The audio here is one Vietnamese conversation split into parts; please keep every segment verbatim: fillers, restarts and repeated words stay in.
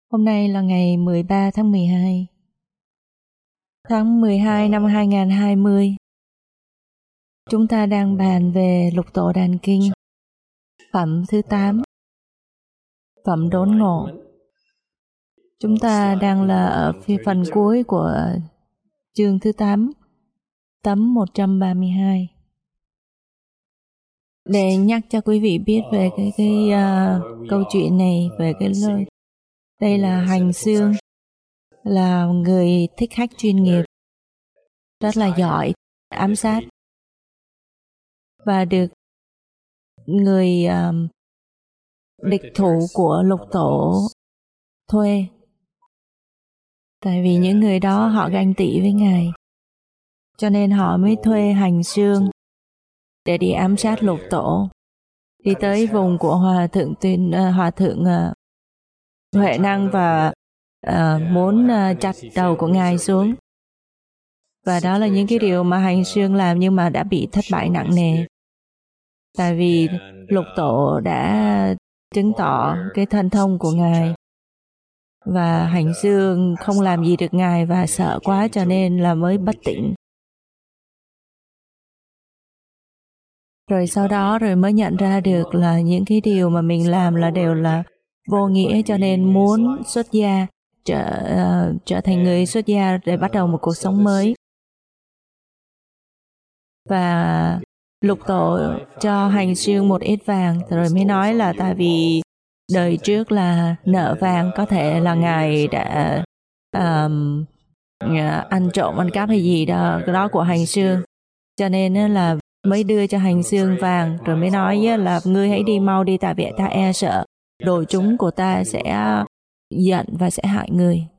Hôm nay là ngày mười ba tháng mười hai. Tháng mười hai năm hai nghìn không trăm hai mươi. Chúng ta đang bàn về Lục Tổ Đàn Kinh, phẩm thứ tám, phẩm đốn ngộ. Chúng ta đang là ở phía phần cuối của chương thứ tám, tấm một trăm ba mươi hai. Để nhắc cho quý vị biết về cái, cái uh, câu chuyện này, về cái lời. Đây là Hành Xương, là người thích khách chuyên nghiệp, rất là giỏi ám sát, và được người uh, địch thủ của Lục Tổ thuê. Tại vì những người đó họ ganh tị với Ngài, cho nên họ mới thuê Hành Xương để đi ám sát Lục Tổ. Đi tới vùng của Hòa Thượng Tuyên, uh, Hòa Thượng uh, Huệ Năng và uh, muốn uh, chặt đầu của Ngài xuống. Và đó là những cái điều mà Hành Xương làm, nhưng mà đã bị thất bại nặng nề. Tại vì Lục Tổ đã chứng tỏ cái thần thông của Ngài, và Hành Xương không làm gì được Ngài và sợ quá cho nên là mới bất tỉnh. Rồi sau đó rồi mới nhận ra được là những cái điều mà mình làm là đều là vô nghĩa, cho nên muốn xuất gia, trở, uh, trở thành người xuất gia để bắt đầu một cuộc sống mới. Và Lục Tổ cho Hành Xương một ít vàng, rồi mới nói là tại vì đời trước là nợ vàng, có thể là Ngài đã um, ăn trộm, ăn cắp hay gì đó, cái đó của Hành Xương. Cho nên là mới đưa cho Hành Xương vàng, rồi mới nói là ngươi hãy đi mau đi, tại vì ta e sợ đội chúng của ta sẽ giận và sẽ hại ngươi.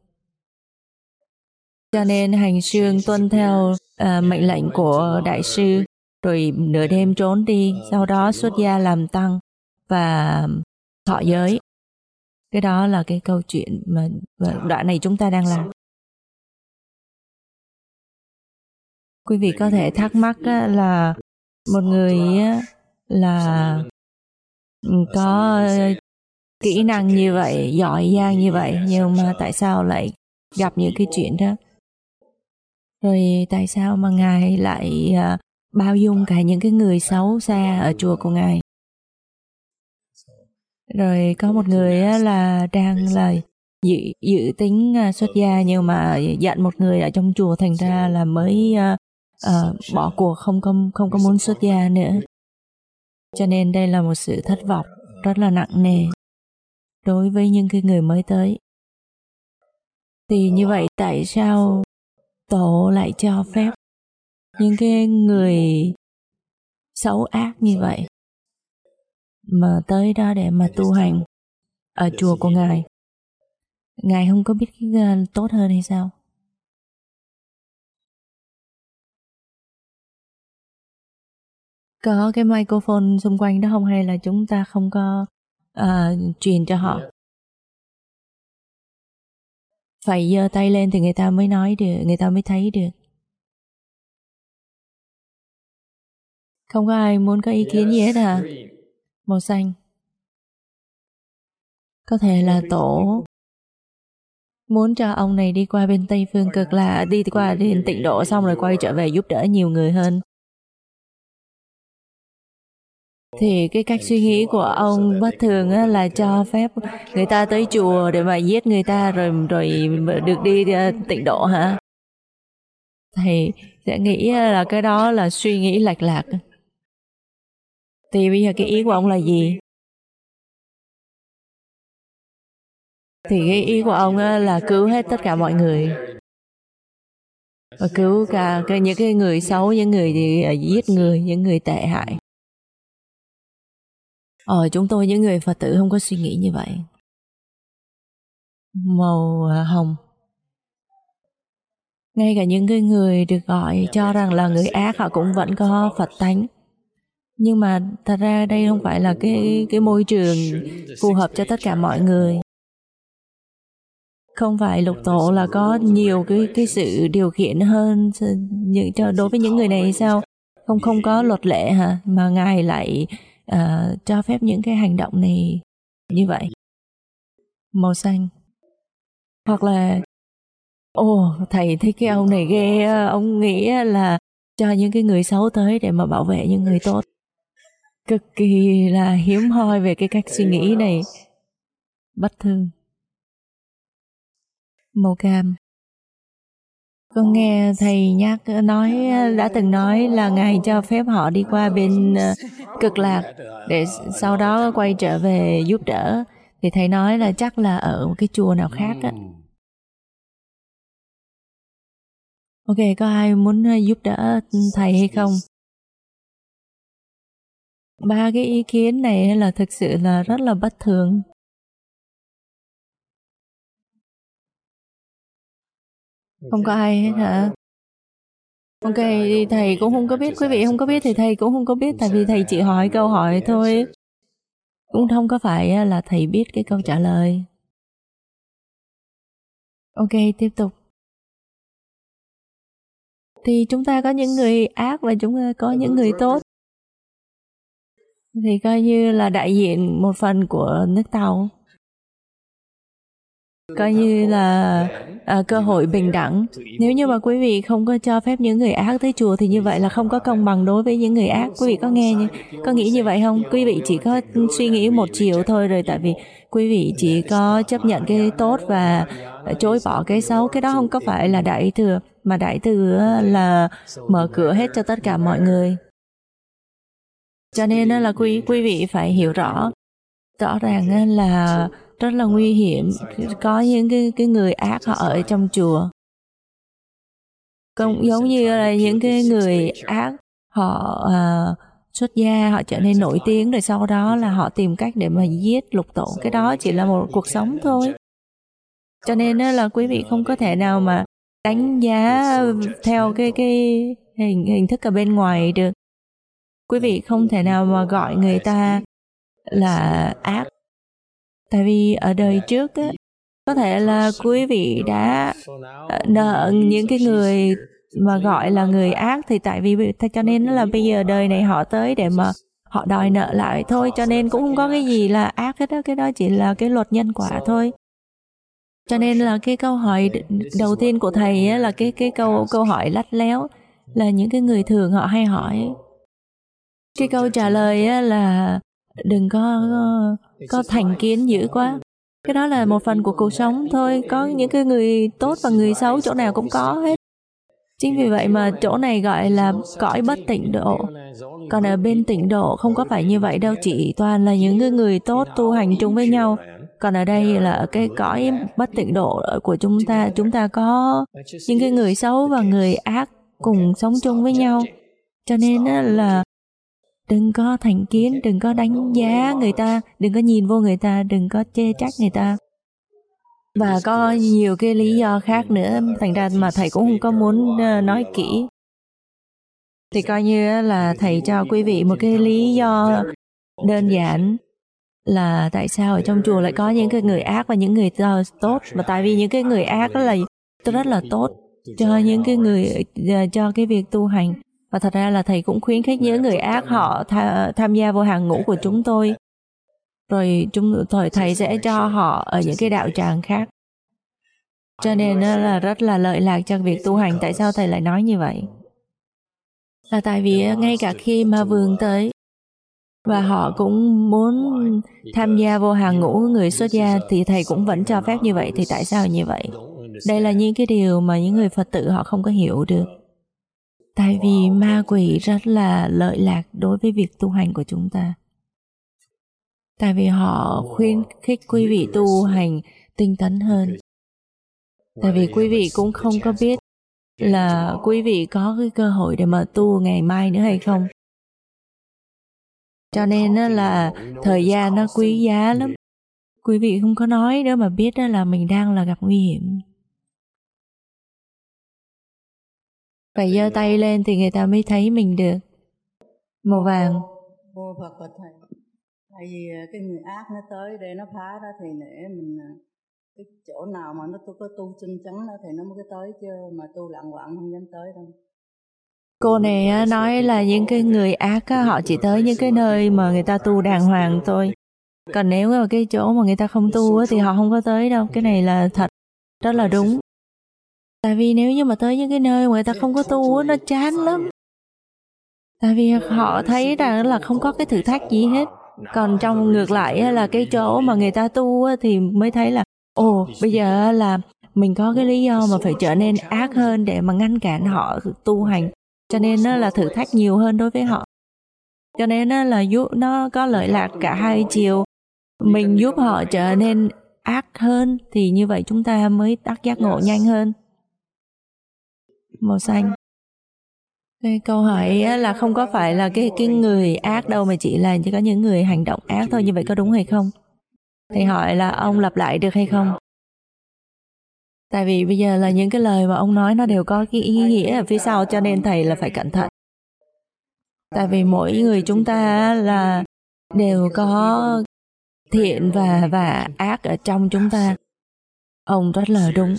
Cho nên Hành Xương tuân theo uh, mệnh lệnh của đại sư, rồi nửa đêm trốn đi, sau đó xuất gia làm tăng và thọ giới. Cái đó là cái câu chuyện mà đoạn này chúng ta đang làm. Quý vị có thể thắc mắc là một người là có kỹ năng như vậy, giỏi giang như vậy, nhưng mà tại sao lại gặp những cái chuyện đó? Rồi tại sao mà Ngài lại uh, bao dung cả những cái người xấu xa ở chùa của Ngài? Rồi có một người uh, là đang là dự, dự tính uh, xuất gia, nhưng mà giận một người ở trong chùa, thành ra là mới uh, uh, bỏ cuộc, không có, không có muốn xuất gia nữa. Cho nên đây là một sự thất vọng rất là nặng nề đối với những cái người mới tới. Thì như vậy tại sao Tổ lại cho phép những cái người xấu ác như vậy mà tới đó để mà tu hành ở chùa của Ngài? Ngài không có biết cái tốt hơn hay sao? Có cái microphone xung quanh đó không, hay là chúng ta không có uh, truyền cho họ? Phải giơ tay lên thì người ta mới nói được, người ta mới thấy được. Không có ai muốn có ý kiến gì hết hả? Màu xanh. Có thể là Tổ muốn cho ông này đi qua bên Tây Phương Cực, là đi qua đến Tịnh Độ xong rồi quay trở về giúp đỡ nhiều người hơn. Thì cái cách suy nghĩ của ông bất thường là cho phép người ta tới chùa để mà giết người ta rồi rồi được đi Tịnh Độ hả? Thầy sẽ nghĩ là cái đó là suy nghĩ lệch lạc. Thì bây giờ cái ý của ông là gì? Thì cái ý của ông là cứu hết tất cả mọi người, và cứu cả những cái người xấu, những người giết người, những người tệ hại. Ờ, chúng tôi những người Phật tử không có suy nghĩ như vậy. Màu hồng. Ngay cả những cái người được gọi cho rằng là người ác, họ cũng vẫn có Phật tánh. Nhưng mà thật ra đây không phải là cái, cái môi trường phù hợp cho tất cả mọi người. Không phải Lục Tổ là có nhiều cái, cái sự điều khiển hơn đối với những người này sao? Không không có luật lệ hả? Mà Ngài lại uh, cho phép những cái hành động này như vậy. Màu xanh. Hoặc là ồ, thầy thấy cái ông này ghê, ông nghĩ là cho những cái người xấu tới để mà bảo vệ những người tốt. Cực kỳ là hiếm hoi về cái cách suy nghĩ này. Bất thường. Màu cam. Con nghe thầy nhắc nói, đã từng nói là Ngài cho phép họ đi qua bên cực lạc để sau đó quay trở về giúp đỡ. Thì thầy nói là chắc là ở một cái chùa nào khác á. Ok, có ai muốn giúp đỡ thầy hay không? Ba cái ý kiến này là thực sự là rất là bất thường. Không có ai hết hả? Ok, thầy cũng không có biết, quý vị không có biết thì thầy cũng không có biết, tại vì thầy chỉ hỏi câu hỏi thôi. Cũng không có phải là thầy biết cái câu trả lời. Ok, tiếp tục. Thì chúng ta có những người ác và chúng ta có những người tốt. Thì coi như là đại diện một phần của nước Tàu. Coi như là à, cơ hội bình đẳng. Nếu như mà quý vị không có cho phép những người ác tới chùa thì như vậy là không có công bằng đối với những người ác. Quý vị có nghe như, có nghĩ như vậy không? Quý vị chỉ có suy nghĩ một chiều thôi rồi, tại vì quý vị chỉ có chấp nhận cái tốt và chối bỏ cái xấu. Cái đó không có phải là đại thừa, mà đại thừa là mở cửa hết cho tất cả mọi người. Cho nên là quý quý vị phải hiểu rõ, rõ ràng là rất là nguy hiểm. Có những cái, cái người ác họ ở trong chùa. Cũng giống như là những cái người ác họ à, xuất gia, họ trở nên nổi tiếng rồi sau đó là họ tìm cách để mà giết lục tổ. Cái đó chỉ là một cuộc sống thôi. Cho nên là quý vị không có thể nào mà đánh giá theo cái cái hình hình thức ở bên ngoài được. Quý vị không thể nào mà gọi người ta là ác. Tại vì ở đời trước á, có thể là quý vị đã nợ những cái người mà gọi là người ác, thì tại vì cho nên là bây giờ đời này họ tới để mà họ đòi nợ lại thôi, cho nên cũng không có cái gì là ác hết đó, cái đó chỉ là cái luật nhân quả thôi. Cho nên là cái câu hỏi đầu tiên của thầy á, là cái cái câu câu hỏi lắt léo, là những cái người thường họ hay hỏi. Cái câu trả lời á, là đừng có có thành kiến dữ quá. Cái đó là một phần của cuộc sống thôi. Có những cái người tốt và người xấu chỗ nào cũng có hết. Chính vì vậy mà chỗ này gọi là cõi bất tịnh độ. Còn ở bên tịnh độ không có phải như vậy đâu, chỉ toàn là những cái người tốt tu hành chung với nhau. Còn ở đây là ở cái cõi bất tịnh độ của chúng ta, chúng ta có những cái người xấu và người ác cùng sống chung với nhau. Cho nên là đừng có thành kiến, đừng có đánh giá người ta, đừng có nhìn vô người ta, đừng có chê trách người ta. Và có nhiều cái lý do khác nữa, thành ra mà thầy cũng không có muốn nói kỹ. Thì coi như là thầy cho quý vị một cái lý do đơn giản là tại sao ở trong chùa lại có những cái người ác và những người tốt. Mà tại vì những cái người ác đó là rất là tốt cho những cái người, cho cái việc tu hành. Và thật ra là thầy cũng khuyến khích những người ác họ tha, tham gia vào hàng ngũ của chúng tôi. Rồi chúng rồi thầy sẽ cho họ ở những cái đạo tràng khác. Cho nên là rất là lợi lạc cho việc tu hành. Tại sao thầy lại nói như vậy? Là tại vì ngay cả khi ma vương tới và họ cũng muốn tham gia vào hàng ngũ người xuất gia thì thầy cũng vẫn cho phép như vậy. Thì tại sao như vậy? Đây là những cái điều mà những người Phật tử họ không có hiểu được. Tại vì ma quỷ rất là lợi lạc đối với việc tu hành của chúng ta. Tại vì họ khuyến khích quý vị tu hành tinh tấn hơn. Tại vì quý vị cũng không có biết là quý vị có cái cơ hội để mà tu ngày mai nữa hay không. Cho nên là thời gian nó quý giá lắm. Quý vị không có nói nữa mà biết là mình đang là gặp nguy hiểm. Phải giơ tay lên thì người ta mới thấy mình được. Màu vàng. Vô Phật và thầy. Tại vì cái người ác nó tới để nó phá đó thì để mình cái chỗ nào mà nó có tu chân chắn đó thì nó mới tới, chứ mà tu lặng quạng không dám tới đâu. Cô này nói là những cái người ác họ chỉ tới những cái nơi mà người ta tu đàng hoàng thôi. Còn nếu mà cái chỗ mà người ta không tu thì họ không có tới đâu. Cái này là thật. Rất là đúng. Tại vì nếu như mà tới những cái nơi mà người ta không có tu, nó chán lắm. Tại vì họ thấy rằng là không có cái thử thách gì hết. Còn trong ngược lại là cái chỗ mà người ta tu thì mới thấy là ồ, bây giờ là mình có cái lý do mà phải trở nên ác hơn để mà ngăn cản họ tu hành. Cho nên nó là thử thách nhiều hơn đối với họ. Cho nên nó là giúp nó có lợi lạc cả hai chiều. Mình giúp họ trở nên ác hơn thì như vậy chúng ta mới đắc giác ngộ nhanh hơn. Màu xanh. Cái câu hỏi là không có phải là cái cái người ác đâu mà chỉ là chỉ có những người hành động ác thôi, như vậy có đúng hay không? Thầy hỏi là ông lặp lại được hay không? Tại vì bây giờ là những cái lời mà ông nói nó đều có cái ý nghĩa ở phía sau, cho nên thầy là phải cẩn thận. Tại vì mỗi người chúng ta là đều có thiện và và ác ở trong chúng ta. Ông rất là đúng.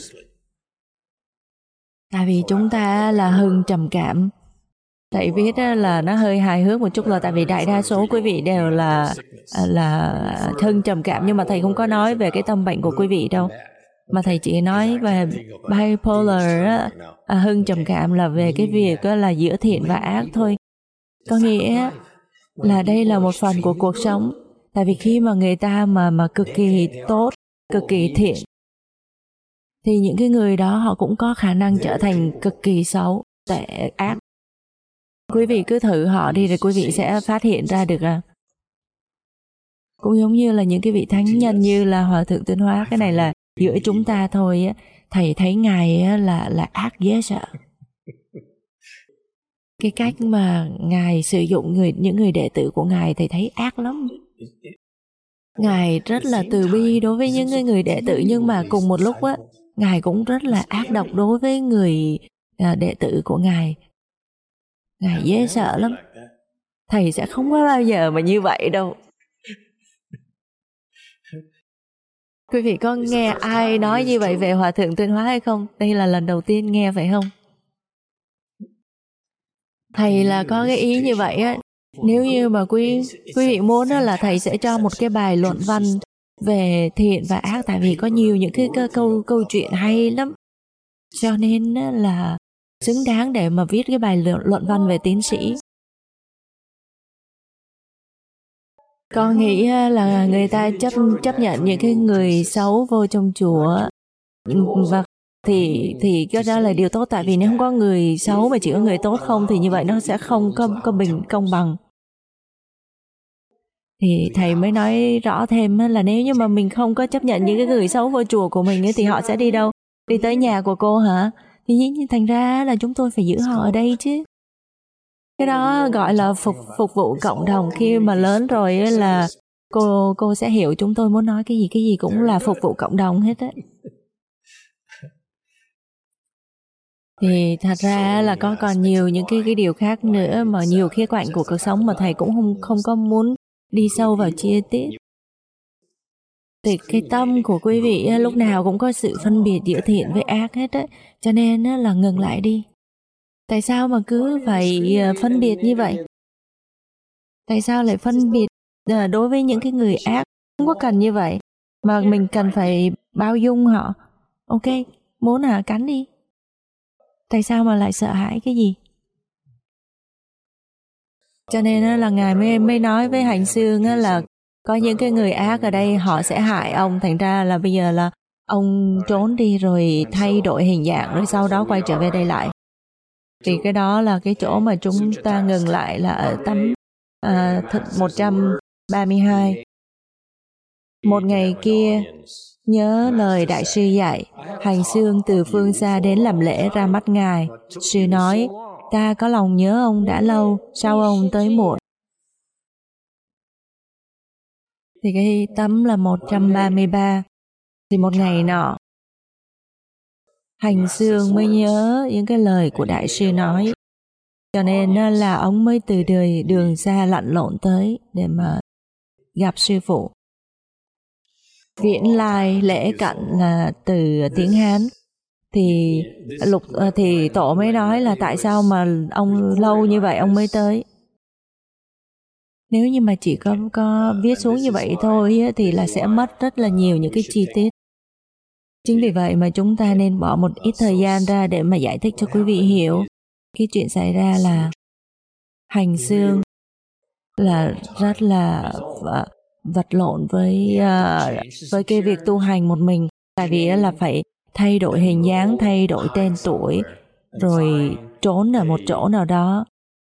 Tại vì chúng ta là hưng trầm cảm. Thầy viết là nó hơi hài hước một chút là tại vì đại đa số quý vị đều là là hưng trầm cảm, nhưng mà thầy không có nói về cái tâm bệnh của quý vị đâu. Mà thầy chỉ nói về bipolar, à, hưng trầm cảm là về cái việc là giữa thiện và ác thôi. Có nghĩa là đây là một phần của cuộc sống. Tại vì khi mà người ta mà mà cực kỳ tốt, cực kỳ thiện, thì những cái người đó họ cũng có khả năng trở thành cực kỳ xấu, tệ, ác. Quý vị cứ thử họ đi rồi quý vị sẽ phát hiện ra được à. Cũng giống như là những cái vị thánh nhân như là Hòa Thượng Tuyên Hóa, cái này là giữa chúng ta thôi á, thầy thấy Ngài là là ác dễ sợ. Cái cách mà Ngài sử dụng người những người đệ tử của Ngài thầy thấy ác lắm. Ngài rất là từ bi đối với những người đệ tử, nhưng mà cùng một lúc á, Ngài cũng rất là ác độc đối với người đệ tử của Ngài. Ngài dễ sợ lắm. Thầy sẽ không có bao giờ mà như vậy đâu. Quý vị có nghe ai nói như vậy về Hòa Thượng Tuyên Hóa hay không? Đây là lần đầu tiên nghe phải không? Thầy là có cái ý như vậy á. Nếu như mà quý quý vị muốn là thầy sẽ cho một cái bài luận văn về thiện và ác, tại vì có nhiều những cái câu câu chuyện hay lắm. Cho nên là xứng đáng để mà viết cái bài luận văn về tiến sĩ. Con nghĩ là người ta chấp chấp nhận những cái người xấu vô trong chùa, và thì thì cái đó là điều tốt. Tại vì nếu không có người xấu mà chỉ có người tốt không thì như vậy nó sẽ không có, có bình công bằng. Thì thầy mới nói rõ thêm là nếu như mà mình không có chấp nhận những cái người xấu vô chùa của mình ấy, thì họ sẽ đi đâu? Đi tới nhà của cô hả? Thì thành ra là chúng tôi phải giữ họ ở đây chứ. Cái đó gọi là phục phục vụ cộng đồng. Khi mà lớn rồi là cô cô sẽ hiểu chúng tôi muốn nói cái gì, cái gì cũng là phục vụ cộng đồng hết á. Thì thật ra là có còn nhiều những cái cái điều khác nữa, mà nhiều khía cạnh của cuộc sống mà thầy cũng không không có muốn đi sâu vào chi tiết. Thì cái tâm của quý vị lúc nào cũng có sự phân biệt giữa thiện với ác hết á, cho nên là ngừng lại đi. Tại sao mà cứ phải phân biệt như vậy? Tại sao lại phân biệt đối với những cái người ác? Không có cần như vậy, mà mình cần phải bao dung họ. Ok, muốn hả, cắn đi. Tại sao mà lại sợ hãi cái gì? Cho nên là Ngài mới, mới nói với Hành Xương là có những cái người ác ở đây họ sẽ hại ông. Thành ra là bây giờ là ông trốn đi rồi thay đổi hình dạng, rồi sau đó quay trở về đây lại. Thì cái đó là cái chỗ mà chúng ta ngừng lại là ở tấm à, một trăm ba mươi hai. Một ngày kia, nhớ lời Đại sư dạy, Hành Xương từ phương xa đến làm lễ ra mắt Ngài. Sư nói, ta có lòng nhớ ông đã lâu, sao ông tới muộn? Thì cái tấm là một trăm ba mươi ba. Thì một ngày nọ, Hành Xương mới nhớ những cái lời của Đại sư nói. Cho nên là ông mới từ đời đường xa lặn lộn tới để mà gặp sư phụ. Viễn lai lễ cận là từ tiếng Hán. Thì lục thì tổ mới nói là tại sao mà ông lâu như vậy ông mới tới. Nếu như mà chỉ có có viết xuống như vậy thôi thì là sẽ mất rất là nhiều những cái chi tiết. Chính vì vậy mà chúng ta nên bỏ một ít thời gian ra để mà giải thích cho quý vị hiểu. Cái chuyện xảy ra là hành xương là rất là vật lộn với uh, với cái việc tu hành một mình. Tại vì là phải thay đổi hình dáng, thay đổi tên tuổi, rồi trốn ở một chỗ nào đó,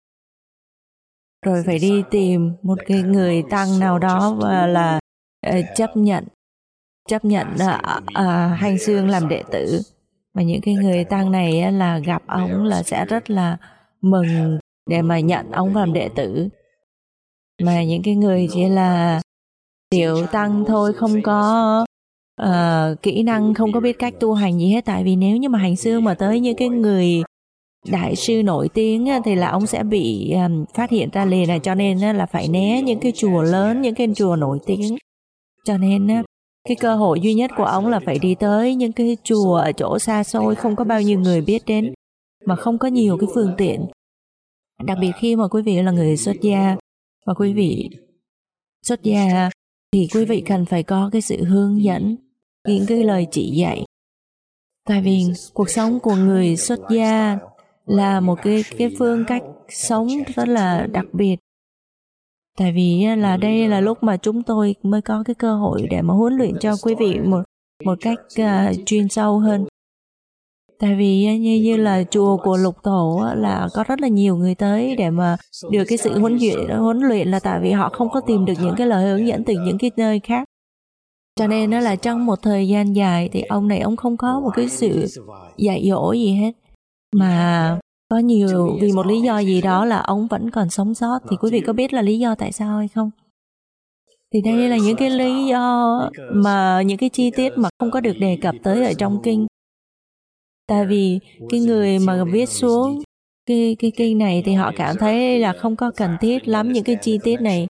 rồi phải đi tìm một cái người tăng nào đó và là uh, chấp nhận chấp nhận uh, uh, hành xương làm đệ tử. Và những cái người tăng này uh, là gặp ông là sẽ rất là mừng để mà nhận ông làm đệ tử. Mà những cái người chỉ là tiểu tăng thôi, không có uh, kỹ năng, không có biết cách tu hành gì hết. Tại vì nếu như mà hành xương mà tới những cái người đại sư nổi tiếng thì là ông sẽ bị um, phát hiện ra liền, này cho nên là phải né những cái chùa lớn, những cái chùa nổi tiếng. Cho nên cái cơ hội duy nhất của ông là phải đi tới những cái chùa ở chỗ xa xôi, không có bao nhiêu người biết đến, mà không có nhiều cái phương tiện. Đặc biệt khi mà quý vị là người xuất gia, và quý vị xuất gia thì quý vị cần phải có cái sự hướng dẫn, những cái lời chỉ dạy. Tại vì cuộc sống của người xuất gia là một cái, cái phương cách sống rất là đặc biệt. Tại vì là đây là lúc mà chúng tôi mới có cái cơ hội để mà huấn luyện cho quý vị một, một cách uh, chuyên sâu hơn. Tại vì như, như là chùa của Lục Tổ là có rất là nhiều người tới để mà được cái sự huấn luyện, huấn luyện là tại vì họ không có tìm được những cái lời hướng dẫn từ những cái nơi khác. Cho nên nó là trong một thời gian dài thì ông này ông không có một cái sự dạy dỗ gì hết. Mà có nhiều, vì một lý do gì đó là ông vẫn còn sống sót. Thì quý vị có biết là lý do tại sao hay không? Thì đây là những cái lý do mà những cái chi tiết mà không có được đề cập tới ở trong kinh. Tại vì cái người mà viết xuống cái, cái kinh này thì họ cảm thấy là không có cần thiết lắm những cái chi tiết này.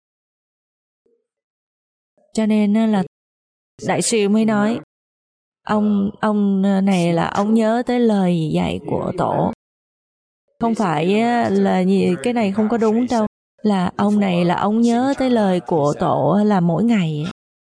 Cho nên là đại sư mới nói, ông ông này là ông nhớ tới lời dạy của Tổ. Không phải là cái này không có đúng đâu, là ông này là ông nhớ tới lời của Tổ là mỗi ngày.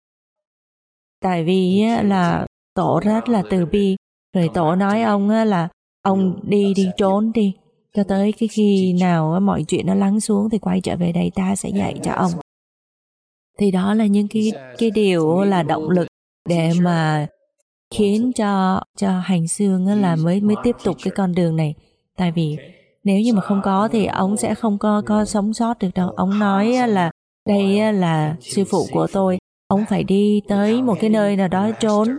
Tại vì là Tổ rất là từ bi, rồi Tổ nói ông là ông đi đi trốn đi, cho tới cái khi nào mọi chuyện nó lắng xuống thì quay trở về đây ta sẽ dạy cho ông. Thì đó là những cái cái điều là động lực để mà khiến cho cho hành xương là mới mới tiếp tục cái con đường này. Tại vì nếu như mà không có thì ông sẽ không có có sống sót được đâu. Ông nói là đây là sư phụ của tôi, ông phải đi tới một cái nơi nào đó trốn,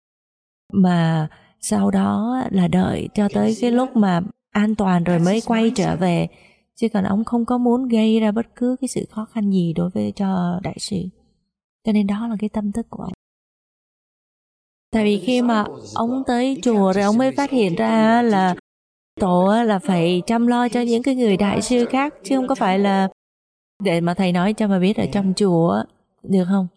mà sau đó là đợi cho tới cái lúc mà an toàn rồi mới quay trở về. Chứ còn ông không có muốn gây ra bất cứ cái sự khó khăn gì đối với cho đại sư. Cho nên đó là cái tâm thức của ông. Tại vì khi mà ông tới chùa rồi ông mới phát hiện ra là Tổ là phải chăm lo cho những cái người đại sư khác, chứ không có phải là để mà thầy nói cho mà biết ở trong chùa, được không?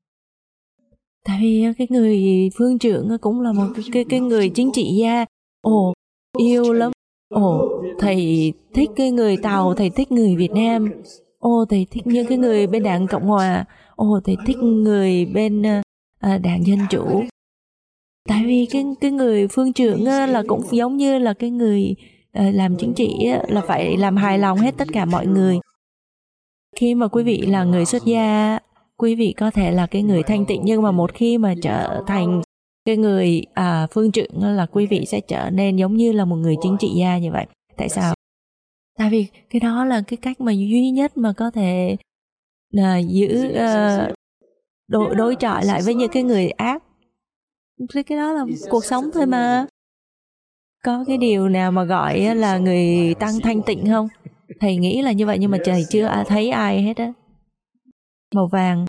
Tại vì cái người phương trưởng cũng là một cái, cái người chính trị gia. Ồ, yêu lắm. Ồ, thầy thích cái người Tàu, thầy thích người Việt Nam. Ồ, thầy thích những cái người bên Đảng Cộng Hòa. Ồ, thầy thích người bên à, Đảng Dân Chủ. Tại vì cái, cái người phương trưởng là cũng giống như là cái người à, làm chính trị là phải làm hài lòng hết tất cả mọi người. Khi mà quý vị là người xuất gia, quý vị có thể là cái người thanh tịnh, nhưng mà một khi mà trở thành cái người à, phương trưởng là quý vị sẽ trở nên giống như là một người chính trị gia như vậy. Tại sao? Tại vì cái đó là cái cách mà duy nhất mà có thể là giữ uh, đối, đối chọi lại với những cái người ác. Cái đó là cuộc sống thôi mà. Có cái điều nào mà gọi là người tăng thanh tịnh không? Thầy nghĩ là như vậy, nhưng mà thầy chưa thấy ai hết á. Màu vàng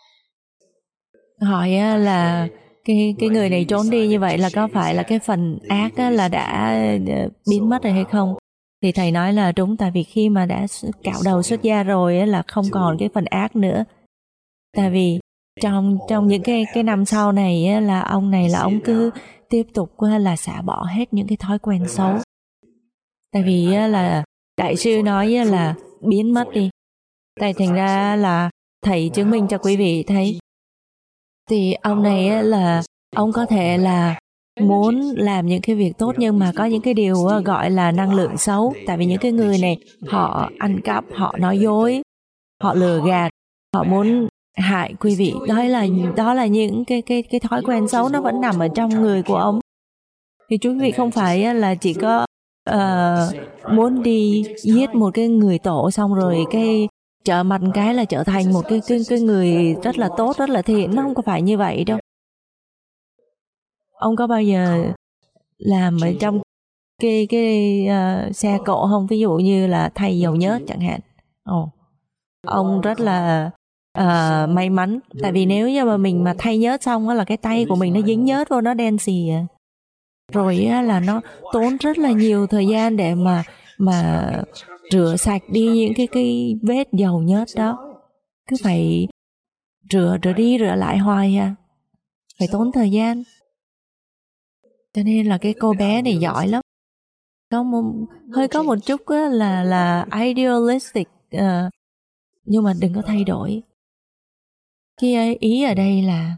hỏi là cái cái người này trốn đi như vậy là có phải là cái phần ác là đã biến mất rồi hay không? Thì thầy nói là đúng, tại vì khi mà đã cạo đầu xuất gia rồi là không còn cái phần ác nữa. Tại vì trong trong những cái cái năm sau này là ông này là ông cứ tiếp tục là xả bỏ hết những cái thói quen xấu. Tại vì là đại sư nói là biến mất đi. Tại thành ra là thầy chứng minh cho quý vị thấy. Thì ông này là ông có thể là muốn làm những cái việc tốt, nhưng mà có những cái điều gọi là năng lượng xấu. Tại vì những cái người này họ ăn cắp, họ nói dối, họ lừa gạt, họ muốn hại quý vị. Đó là đó là những cái cái cái thói quen xấu nó vẫn nằm ở trong người của ông. Thì quý vị không phải là chỉ có uh, muốn đi giết một cái người tổ xong rồi cái trở mặt cái là trở thành một cái cái cái người rất là tốt, rất là thiện. Nó không có phải như vậy đâu. Ông có bao giờ làm ở trong cái cái uh, xe cộ không? Ví dụ như là thay dầu nhớt chẳng hạn. Ồ, ông rất là uh, may mắn. Tại vì nếu như mà mình mà thay nhớt xong đó là cái tay của mình nó dính nhớt vô, nó đen xì à. Rồi á, là nó tốn rất là nhiều thời gian để mà mà rửa sạch đi những cái cái vết dầu nhớt đó. Cứ phải rửa rửa đi rửa lại hoài à. Phải tốn thời gian. Cho nên là cái cô bé này giỏi lắm. Có một, hơi có một chút á, là là idealistic, uh, nhưng mà đừng có thay đổi. Cái ý ở đây là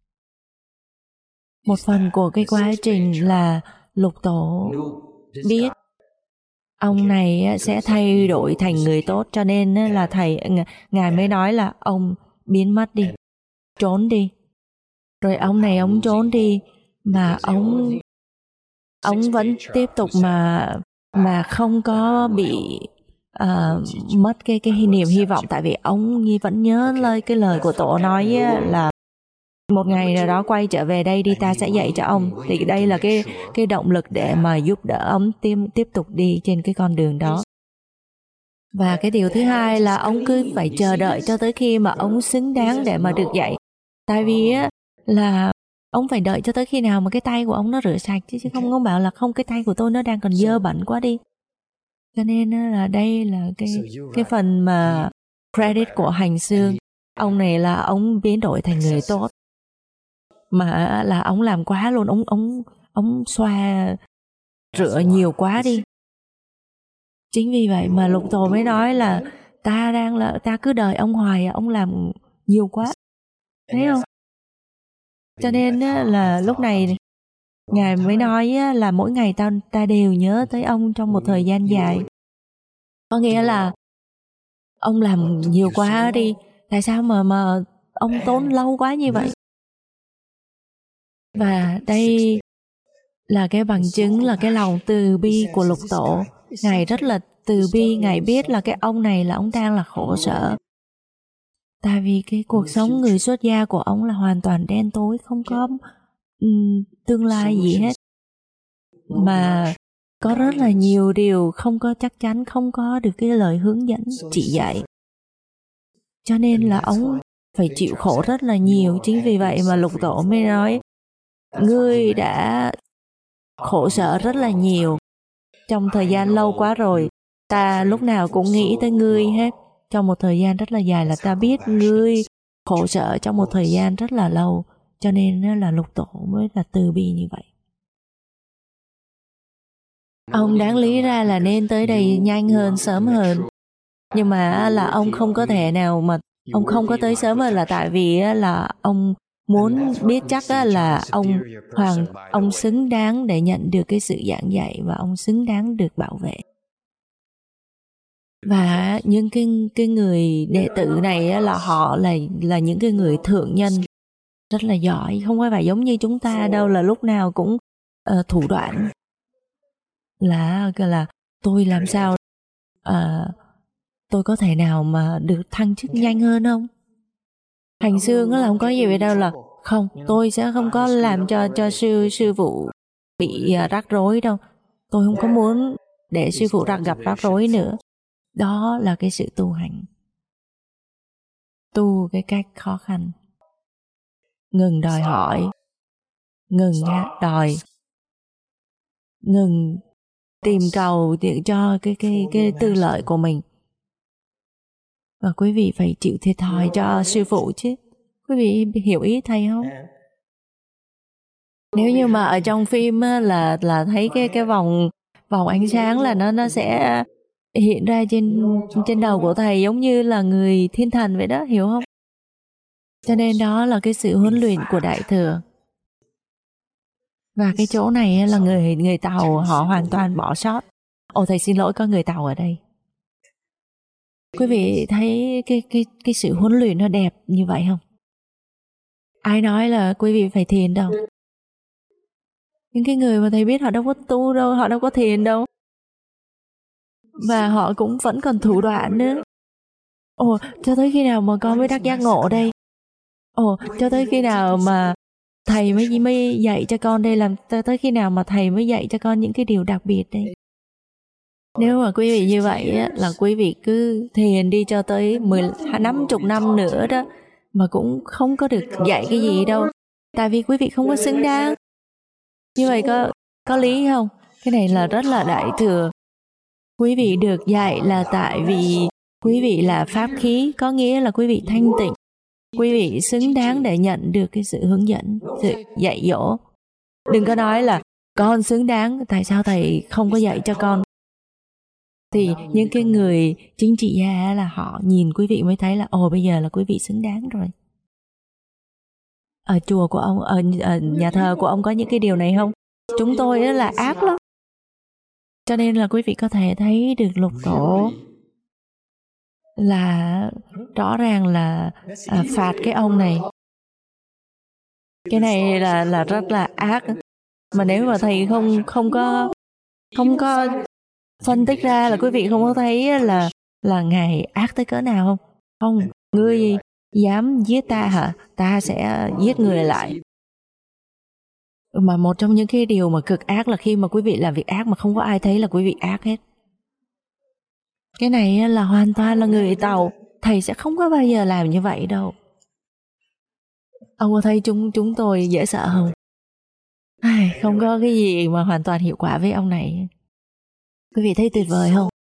một phần của cái quá trình là Lục Tổ biết ông này sẽ thay đổi thành người tốt, cho nên là thầy ngài mới nói là ông biến mất đi, trốn đi. Rồi ông này ông trốn đi mà ông ông vẫn tiếp tục mà mà không có bị uh, mất cái cái niềm hy vọng, tại vì ông vẫn nhớ lời cái lời của Tổ nói là một ngày nào đó quay trở về đây đi, ta sẽ dạy cho ông. Thì đây là cái cái động lực để mà giúp đỡ ông tiếp tiếp tục đi trên cái con đường đó. Và cái điều thứ hai là ông cứ phải chờ đợi cho tới khi mà ông xứng đáng để mà được dạy. Tại vì á là ông phải đợi cho tới khi nào mà cái tay của ông nó rửa sạch chứ, chứ không có bảo là không, cái tay của tôi nó đang còn dơ bẩn quá đi. Cho nên là đây là cái cái phần mà credit của Hành Xương. Ông này là ông biến đổi thành người tốt. Mà là ông làm quá luôn, ông ông ông xoa rửa nhiều quá đi. Chính vì vậy mà Lục Tổ mới nói là ta đang là ta cứ đợi ông hoài, ông làm nhiều quá. Thấy không? Cho nên là lúc này ngài mới nói là mỗi ngày ta ta đều nhớ tới ông trong một thời gian dài. Có nghĩa là ông làm nhiều quá đi, tại sao mà mà ông tốn lâu quá như vậy? Và đây là cái bằng chứng là cái lòng từ bi của Lục Tổ. Ngài rất là từ bi, ngài biết là cái ông này là ông đang là khổ sở. Tại vì cái cuộc sống người xuất gia của ông là hoàn toàn đen tối, không có um, tương lai gì hết. Mà có rất là nhiều điều không có chắc chắn, không có được cái lời hướng dẫn chỉ dạy. Cho nên là ông phải chịu khổ rất là nhiều. Chính vì vậy mà Lục Tổ mới nói, ngươi đã khổ sở rất là nhiều trong thời gian lâu quá rồi. Ta lúc nào cũng nghĩ tới ngươi hết. Trong một thời gian rất là dài là ta biết ngươi khổ sở trong một thời gian rất là lâu. Cho nên là Lục Tổ mới là từ bi như vậy. Ông đáng lý ra là nên tới đây nhanh hơn, sớm hơn. Nhưng mà là ông không có thể nào mà ông không có tới sớm hơn là tại vì là ông muốn biết chắc là ông hoàng ông xứng đáng để nhận được cái sự giảng dạy và ông xứng đáng được bảo vệ. Và những cái cái người đệ tử này là họ là là những cái người thượng nhân rất là giỏi, không phải giống như chúng ta đâu là lúc nào cũng uh, thủ đoạn. Là là tôi làm sao uh, tôi có thể nào mà được thăng chức nhanh hơn không? Hành Xương là không có gì vậy đâu, là không, tôi sẽ không có làm cho cho sư sư phụ bị uh, rắc rối đâu. Tôi không có muốn để sư phụ gặp gặp rắc rối nữa. Đó là cái sự tu hành. Tu cái cách khó khăn. Ngừng đòi hỏi, ngừng đòi, ngừng tìm cầu cho cái cái cái tư lợi của mình. Và quý vị phải chịu thiệt thòi cho sư phụ chứ. Quý vị hiểu ý thầy không? Nếu như mà ở trong phim là là thấy cái cái vòng vòng ánh sáng là nó nó sẽ hiện ra trên trên đầu của thầy giống như là người thiên thần vậy đó, hiểu không? Cho nên đó là cái sự huấn luyện của Đại Thừa. Và cái chỗ này là người người Tàu họ hoàn toàn bỏ sót. Ồ, thầy xin lỗi, có người Tàu ở đây. Quý vị thấy cái cái cái sự huấn luyện nó đẹp như vậy không? Ai nói là quý vị phải thiền đâu. Những cái người mà thầy biết họ đâu có tu đâu, họ đâu có thiền đâu. Và họ cũng vẫn còn thủ đoạn nữa. Ồ, cho tới khi nào mà con mới đắc giác ngộ đây? Ồ, cho tới khi nào mà thầy mới mới dạy cho con đây, làm cho tới khi nào mà thầy mới dạy cho con những cái điều đặc biệt đây? Nếu mà quý vị như vậy á, là quý vị cứ thiền đi cho tới mười, năm chục năm nữa đó mà cũng không có được dạy cái gì đâu. Tại vì quý vị không có xứng đáng. Như vậy có có lý không? Cái này là rất là đại thừa. Quý vị được dạy là tại vì quý vị là pháp khí, có nghĩa là quý vị thanh tịnh. Quý vị xứng đáng để nhận được cái sự hướng dẫn, sự dạy dỗ. Đừng có nói là con xứng đáng, tại sao thầy không có dạy cho con? Thì những cái người chính trị gia là họ nhìn quý vị mới thấy là ồ, bây giờ là quý vị xứng đáng rồi. Ở chùa của ông, ở, ở nhà thờ của ông có những cái điều này không? Chúng tôi là ác lắm. Cho nên là quý vị có thể thấy được Lục Tổ là rõ ràng là à, phạt cái ông này. Cái này là là rất là ác. Mà nếu mà thầy không không có không có phân tích ra là quý vị không có thấy là là ngài ác tới cỡ nào không? Không, ngươi dám giết ta hả? Ta sẽ giết người lại. Mà một trong những cái điều mà cực ác là khi mà quý vị làm việc ác mà không có ai thấy là quý vị ác hết. Cái này là hoàn toàn là người Tàu. Thầy sẽ không có bao giờ làm như vậy đâu. Ông có thấy chúng chúng tôi dễ sợ không? Ai, không có cái gì mà hoàn toàn hiệu quả với ông này. Quý vị thấy tuyệt vời không?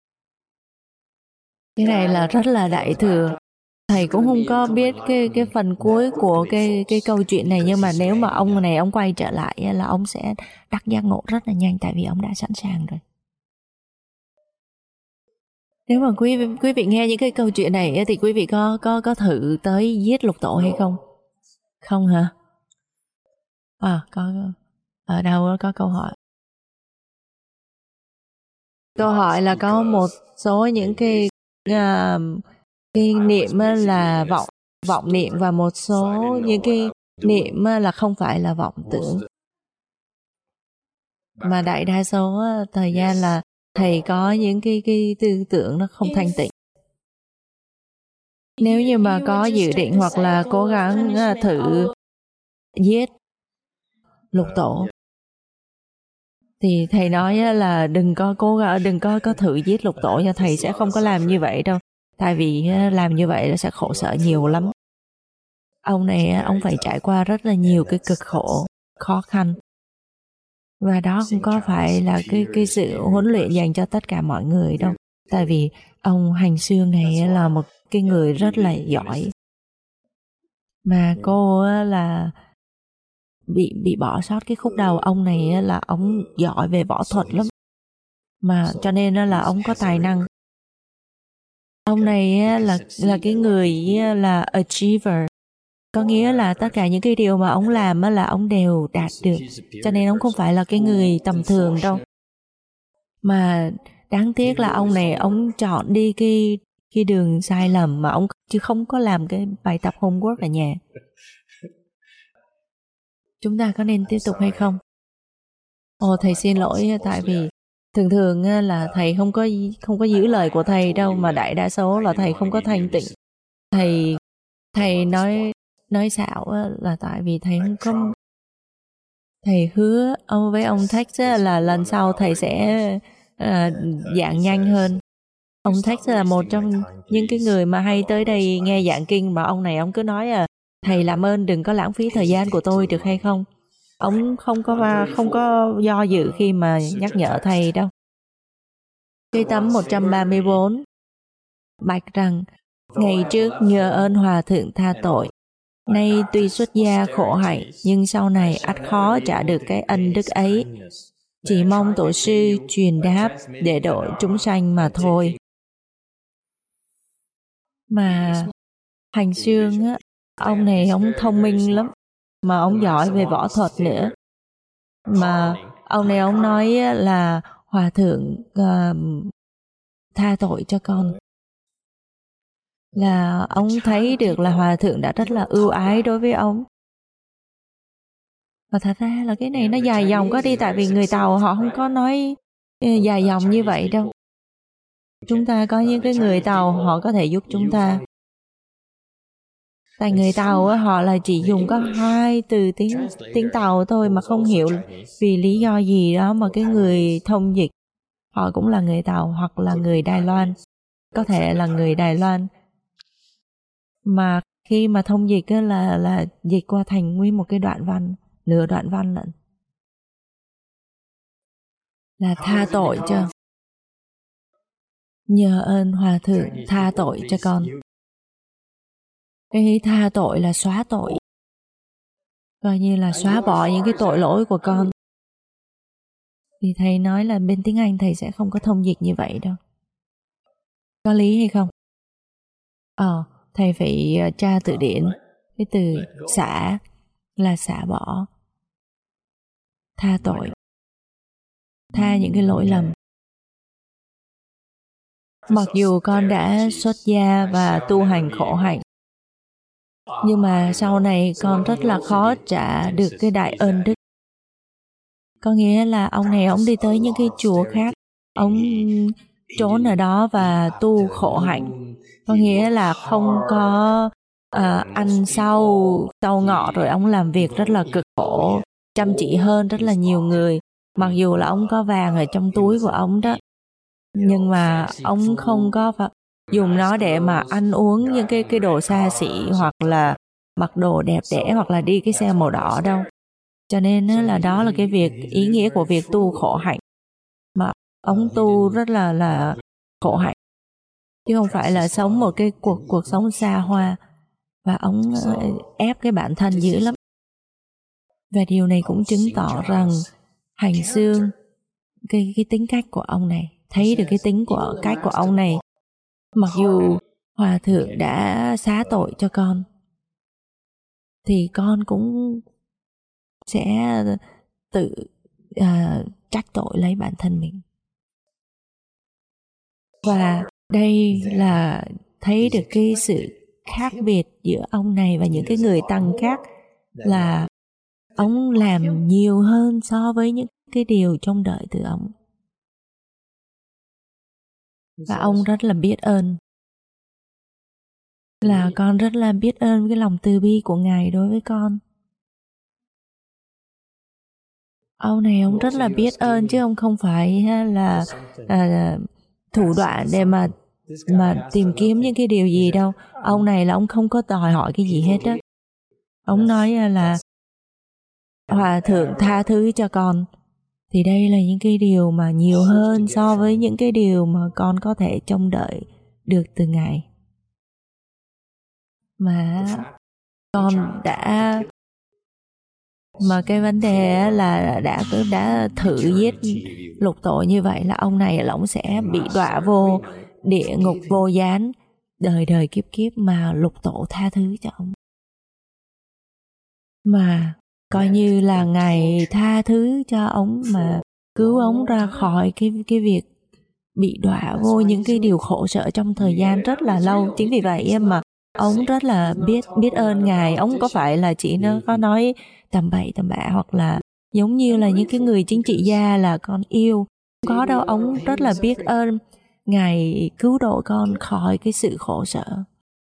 Cái này là rất là đại thừa. Thầy cũng không có biết cái cái phần cuối của cái cái câu chuyện này, nhưng mà nếu mà ông này ông quay trở lại là ông sẽ đắc giác ngộ rất là nhanh, tại vì ông đã sẵn sàng rồi. Nếu mà quý quý vị nghe những cái câu chuyện này thì quý vị có có có thử tới giết Lục Tổ hay không? Không hả? À, có ở đâu có câu hỏi. Câu hỏi là có một số những cái uh, cái niệm là vọng vọng niệm và một số những cái niệm là không phải là vọng tưởng. Mà đại đa số thời gian là thầy có những cái cái tư tưởng nó không thanh tịnh. Nếu như mà có dự định hoặc là cố gắng thử giết Lục Tổ thì thầy nói là đừng có cố gắng, đừng có có thử giết Lục Tổ nha, thầy sẽ không có làm như vậy đâu. Tại vì làm như vậy sẽ khổ sở nhiều lắm. Ông này ông phải trải qua rất là nhiều cái cực khổ, khó khăn. Và đó không có phải là cái cái sự huấn luyện dành cho tất cả mọi người đâu. Tại vì ông Hành Xương này là một cái người rất là giỏi. Mà cô là bị bị bỏ sót cái khúc đầu. Ông này là ông giỏi về võ thuật lắm. Mà cho nên là ông có tài năng. Ông này là là cái người là achiever. Có nghĩa là tất cả những cái điều mà ông làm là ông đều đạt được. Cho nên ông không phải là cái người tầm thường đâu. Mà đáng tiếc là ông này ông chọn đi cái cái đường sai lầm mà ông chứ không có làm cái bài tập homework ở nhà. Chúng ta có nên tiếp tục hay không? Ồ, thầy xin lỗi, tại vì thường thường là thầy không có không có giữ lời của thầy đâu, mà đại đa số là thầy không có thanh tịnh. Thầy thầy nói nói xạo là tại vì thầy không có, thầy hứa ông với ông Tex là lần sau thầy sẽ uh, giảng nhanh hơn. Ông Tex là một trong những cái người mà hay tới đây nghe giảng kinh, mà ông này ông cứ nói là thầy làm ơn đừng có lãng phí thời gian của tôi được hay không. Ông không có không có do dự khi mà nhắc nhở thầy đâu. Cái tấm một trăm ba mươi bốn bạch rằng ngày trước nhờ ơn Hòa Thượng tha tội, nay tuy xuất gia khổ hạnh nhưng sau này ắt khó trả được cái ân đức ấy. Chỉ mong tổ sư truyền đáp để độ chúng sanh mà thôi. Mà Hành Xương á, ông này ông thông minh lắm, mà ông giỏi về võ thuật nữa. mà ông này ông nói là hòa thượng uh, tha tội cho con, là ông thấy được là hòa thượng đã rất là ưu ái đối với ông. Và thật ra là cái này nó dài dòng quá đi, tại vì người Tàu họ không có nói dài dòng như vậy đâu. Chúng ta có những cái người Tàu họ có thể giúp chúng ta. Tại người Tàu họ là chỉ dùng có hai từ tiếng tiếng Tàu thôi mà không hiểu vì lý do gì đó mà cái người thông dịch họ cũng là người Tàu hoặc là người Đài Loan, có thể là người Đài Loan. Mà khi mà thông dịch là là dịch qua thành nguyên một cái đoạn văn, nửa đoạn văn lận. Là tha tội cho. Nhờ ơn hòa thượng tha tội cho con. Cái tha tội là xóa tội, coi như là xóa bỏ những cái tội lỗi của con. Thì thầy nói là bên tiếng Anh thầy sẽ không có thông dịch như vậy đâu. Có lý hay không? Ờ, thầy phải tra từ điển. Cái từ xả là xả bỏ, tha tội, tha những cái lỗi lầm. Mặc dù con đã xuất gia và tu hành khổ hạnh, nhưng mà sau này con rất là khó trả được cái đại ơn đức. Có nghĩa là ông này ông đi tới những cái chùa khác, ông trốn ở đó và tu khổ hạnh. Có nghĩa là không có uh, ăn sau sau ngọ, rồi ông làm việc rất là cực khổ, chăm chỉ hơn rất là nhiều người. Mặc dù là ông có vàng ở trong túi của ông đó, nhưng mà ông không có dùng nó để mà ăn uống những cái cái đồ xa xỉ hoặc là mặc đồ đẹp đẽ hoặc là đi cái xe màu đỏ đâu. Cho nên là đó là cái việc ý nghĩa của việc tu khổ hạnh, mà ông tu rất là là khổ hạnh, chứ không phải là sống một cái cuộc cuộc sống xa hoa. Và ông ép cái bản thân dữ lắm. Và điều này cũng chứng tỏ rằng hành xương cái cái tính cách của ông này, thấy được cái tính của cách của ông này. Mặc dù hòa thượng đã xá tội cho con, thì con cũng sẽ tự uh, trách tội lấy bản thân mình. Và đây là thấy được cái sự khác biệt giữa ông này và những cái người tăng khác, là ông làm nhiều hơn so với những cái điều trông đợi từ ông. Và ông rất là biết ơn. Là con rất là biết ơn cái lòng từ bi của Ngài đối với con. Ông này ông rất là biết ơn, chứ ông không phải là à, thủ đoạn để mà mà tìm kiếm những cái điều gì đâu. Ông này là ông không có đòi hỏi cái gì hết á. Ông nói là hòa thượng tha thứ cho con, thì đây là những cái điều mà nhiều hơn so với những cái điều mà con có thể trông đợi được từ Ngài. Mà con đã mà cái vấn đề là đã đã thử giết lục tội như vậy, là ông này là ông sẽ bị đọa vô địa ngục vô gián đời đời kiếp kiếp, mà lục tổ tha thứ cho ông. Mà coi như là Ngài tha thứ cho ông mà cứu ông ra khỏi cái cái việc bị đọa vô những cái điều khổ sở trong thời gian rất là lâu. Chính vì vậy mà ông rất là biết biết ơn Ngài. Ông có phải là chỉ nó có nói tầm bậy tầm bạ hoặc là giống như là những cái người chính trị gia là con yêu, không có đâu. Ông rất là biết ơn Ngài cứu độ con khỏi cái sự khổ sở.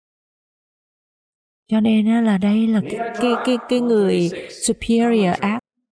Cho nên là đây là cái cái cái, cái người superior act.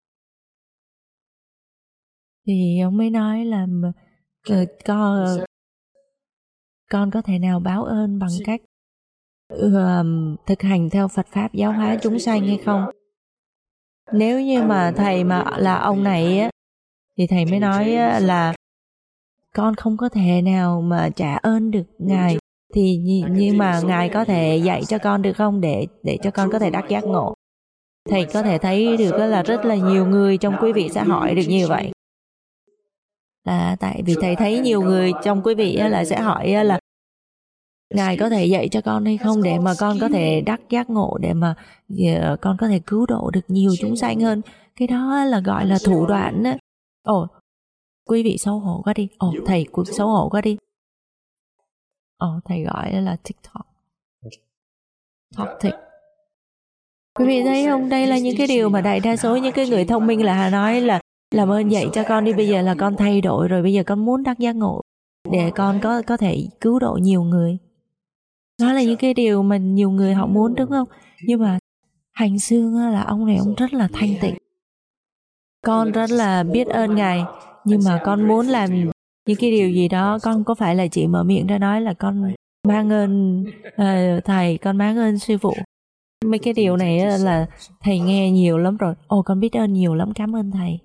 Thì ông mới nói là con con có thể nào báo ơn bằng cách uh, thực hành theo Phật pháp giáo hóa chúng sanh hay không? Nếu như mà thầy mà là ông này á, thì thầy mới nói là con không có thể nào mà trả ơn được Ngài. Thì nhưng mà Ngài có thể dạy cho con được không, để để cho con có thể đắc giác ngộ? Thầy có thể thấy được là rất là nhiều người trong quý vị sẽ hỏi được như vậy. Là tại vì thầy thấy nhiều người trong quý vị là sẽ hỏi là Ngài có thể dạy cho con hay không, để mà con có thể đắc giác ngộ, để mà con có thể cứu độ được nhiều chúng sanh hơn. cái đó là gọi là thủ đoạn á. Ồ, quý vị xấu hổ quá đi. Ồ, thầy cũng xấu hổ quá đi. Ồ, thầy gọi là TikTok. Toxic. Quý vị thấy không? Đây là những cái điều mà đại đa số những cái người thông minh là nói là làm ơn dạy cho con đi, bây giờ là con thay đổi rồi, bây giờ con muốn đắc giác ngộ để con có có thể cứu độ nhiều người. Đó là những cái điều mà nhiều người họ muốn, đúng không? Nhưng mà Hành Xương là ông này ông rất là thanh tịnh. Con rất là biết ơn Ngài, nhưng mà con muốn làm những cái điều gì đó, con có phải là chỉ mở miệng ra nói là con mang ơn uh, thầy, con mang ơn sư phụ. Mấy cái điều này là thầy nghe nhiều lắm rồi. Ồ, con biết ơn nhiều lắm, cảm ơn thầy.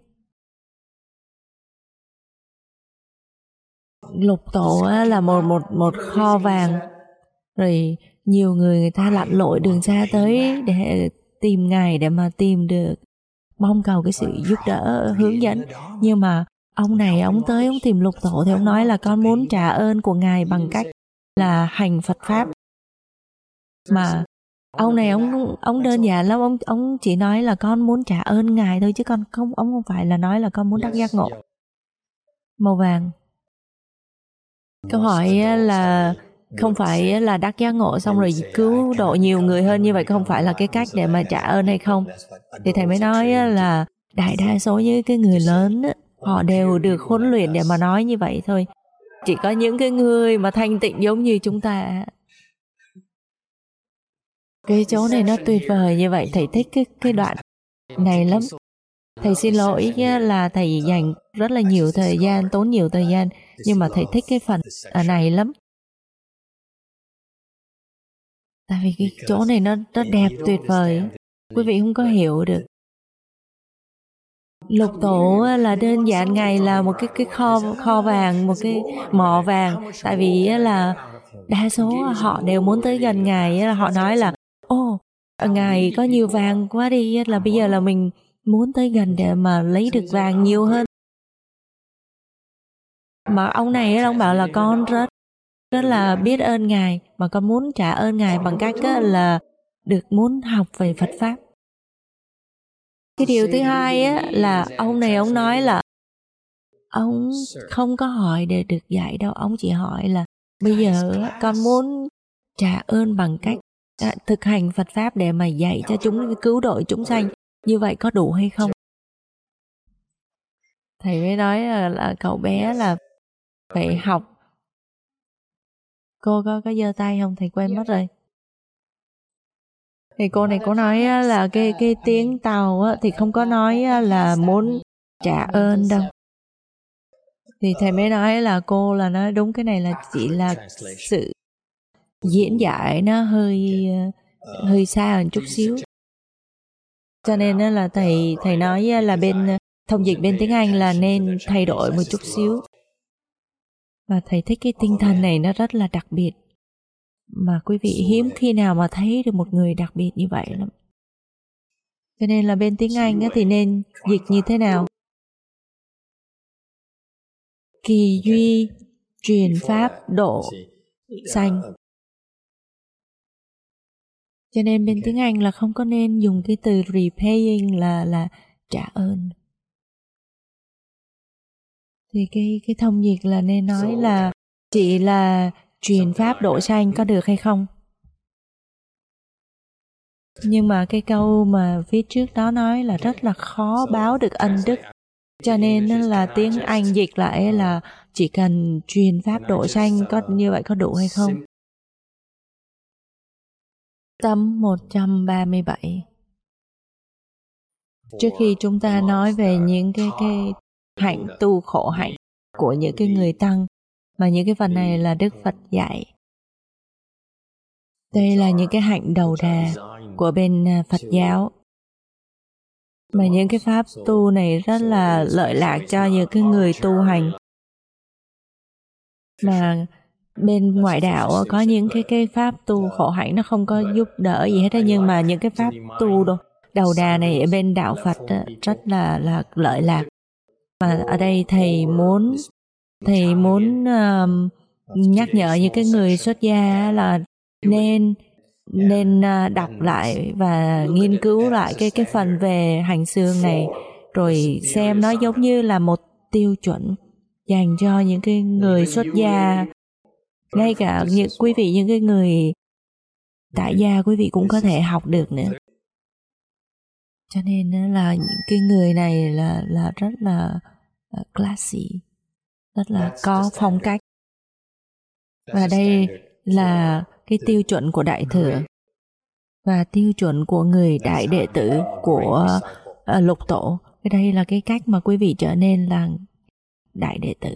Lục tổ là một một một kho vàng, rồi nhiều người người ta lặn lội đường xa tới để tìm Ngài, để mà tìm được, mong cầu cái sự giúp đỡ, hướng dẫn. Nhưng mà ông này ông tới ông tìm lục tổ thì ông nói là con muốn trả ơn của Ngài bằng cách là hành Phật pháp. Mà ông này ông ông đơn giản lắm, ông ông chỉ nói là con muốn trả ơn Ngài thôi, chứ con không, ông không phải là nói là con muốn đắc giác ngộ. Màu vàng. Câu hỏi là không phải là đắc giác ngộ xong rồi cứu độ nhiều người hơn, như vậy không phải là cái cách để mà trả ơn hay không? Thì thầy mới nói là đại đa số những cái người lớn họ đều được huấn luyện để mà nói như vậy thôi. Chỉ có những cái người mà thanh tịnh giống như chúng ta. Cái chỗ này nó tuyệt vời như vậy, thầy thích cái cái đoạn này lắm. Thầy xin lỗi là thầy dành rất là nhiều thời gian, tốn nhiều thời gian, nhưng mà thầy thích cái phần này lắm. Tại vì cái chỗ này nó rất đẹp, tuyệt vời. Quý vị không có hiểu được. Lục tổ là đơn giản Ngài là một cái cái kho kho vàng, một cái mỏ vàng. Tại vì là đa số họ đều muốn tới gần Ngài, họ nói là ô, Ngài có nhiều vàng quá đi, là bây giờ là mình muốn tới gần để mà lấy được vàng nhiều hơn. Mà ông này ông bảo là con rất rất là biết ơn Ngài, mà con muốn trả ơn Ngài bằng cách là được muốn học về Phật pháp. Cái điều thứ hai á, là ông này ông nói là ông không có hỏi để được dạy đâu, ông chỉ hỏi là bây giờ con muốn trả ơn bằng cách thực hành Phật pháp để mà dạy cho chúng, cứu độ chúng sanh, như vậy có đủ hay không? Thầy mới nói là, là cậu bé là phải học. Cô có có giơ tay không? Thầy quên mất rồi. Thì cô này cô nói là cái cái tiếng Tàu á, thì không có nói là muốn trả ơn đâu. Thì thầy mới nói là cô là nói đúng, cái này là chỉ là sự diễn giải nó hơi hơi xa hơn chút xíu. Cho nên là thầy thầy nói là bên thông dịch bên tiếng Anh là nên thay đổi một chút xíu. Và thầy thích cái tinh thần này, nó rất là đặc biệt. Mà quý vị hiếm khi nào mà thấy được một người đặc biệt như vậy lắm. Cho nên là bên tiếng Anh thì nên dịch như thế nào? Kỳ duy truyền pháp độ sanh. Cho nên bên tiếng Anh là không có nên dùng cái từ repaying là là trả ơn. Thì cái cái thông dịch là nên nói là chỉ là truyền pháp độ sanh, có được hay không? Nhưng mà cái câu mà viết trước đó nói là rất là khó báo được ân đức. Cho nên là tiếng Anh dịch lại là chỉ cần truyền pháp độ sanh, có như vậy có đủ hay không? Tâm một trăm ba mươi bảy. Trước khi chúng ta nói về những cái cái hạnh tu khổ hạnh của những cái người tăng, mà những cái phần này là Đức Phật dạy. Đây là những cái hạnh đầu đà của bên Phật giáo. Mà những cái pháp tu này rất là lợi lạc cho những cái người tu hành. Mà bên ngoại đạo có những cái cái pháp tu khổ hạnh nó không có giúp đỡ gì hết, nhưng mà những cái pháp tu đâu đầu đà này ở bên đạo Phật rất là là lợi lạc. Mà ở đây thầy muốn thầy muốn uh, nhắc nhở những cái người xuất gia là nên nên đọc lại và nghiên cứu lại cái cái phần về hành xương này, rồi xem nó giống như là một tiêu chuẩn dành cho những cái người xuất gia, ngay cả những quý vị những cái người tại gia quý vị cũng có thể học được nữa. Cho nên là những cái người này là là rất là classy, rất là có phong cách. Và đây là cái tiêu chuẩn của Đại Thừa và tiêu chuẩn của người đại đệ tử của uh, Lục Tổ. Cái đây là cái cách mà quý vị trở nên là đại đệ tử.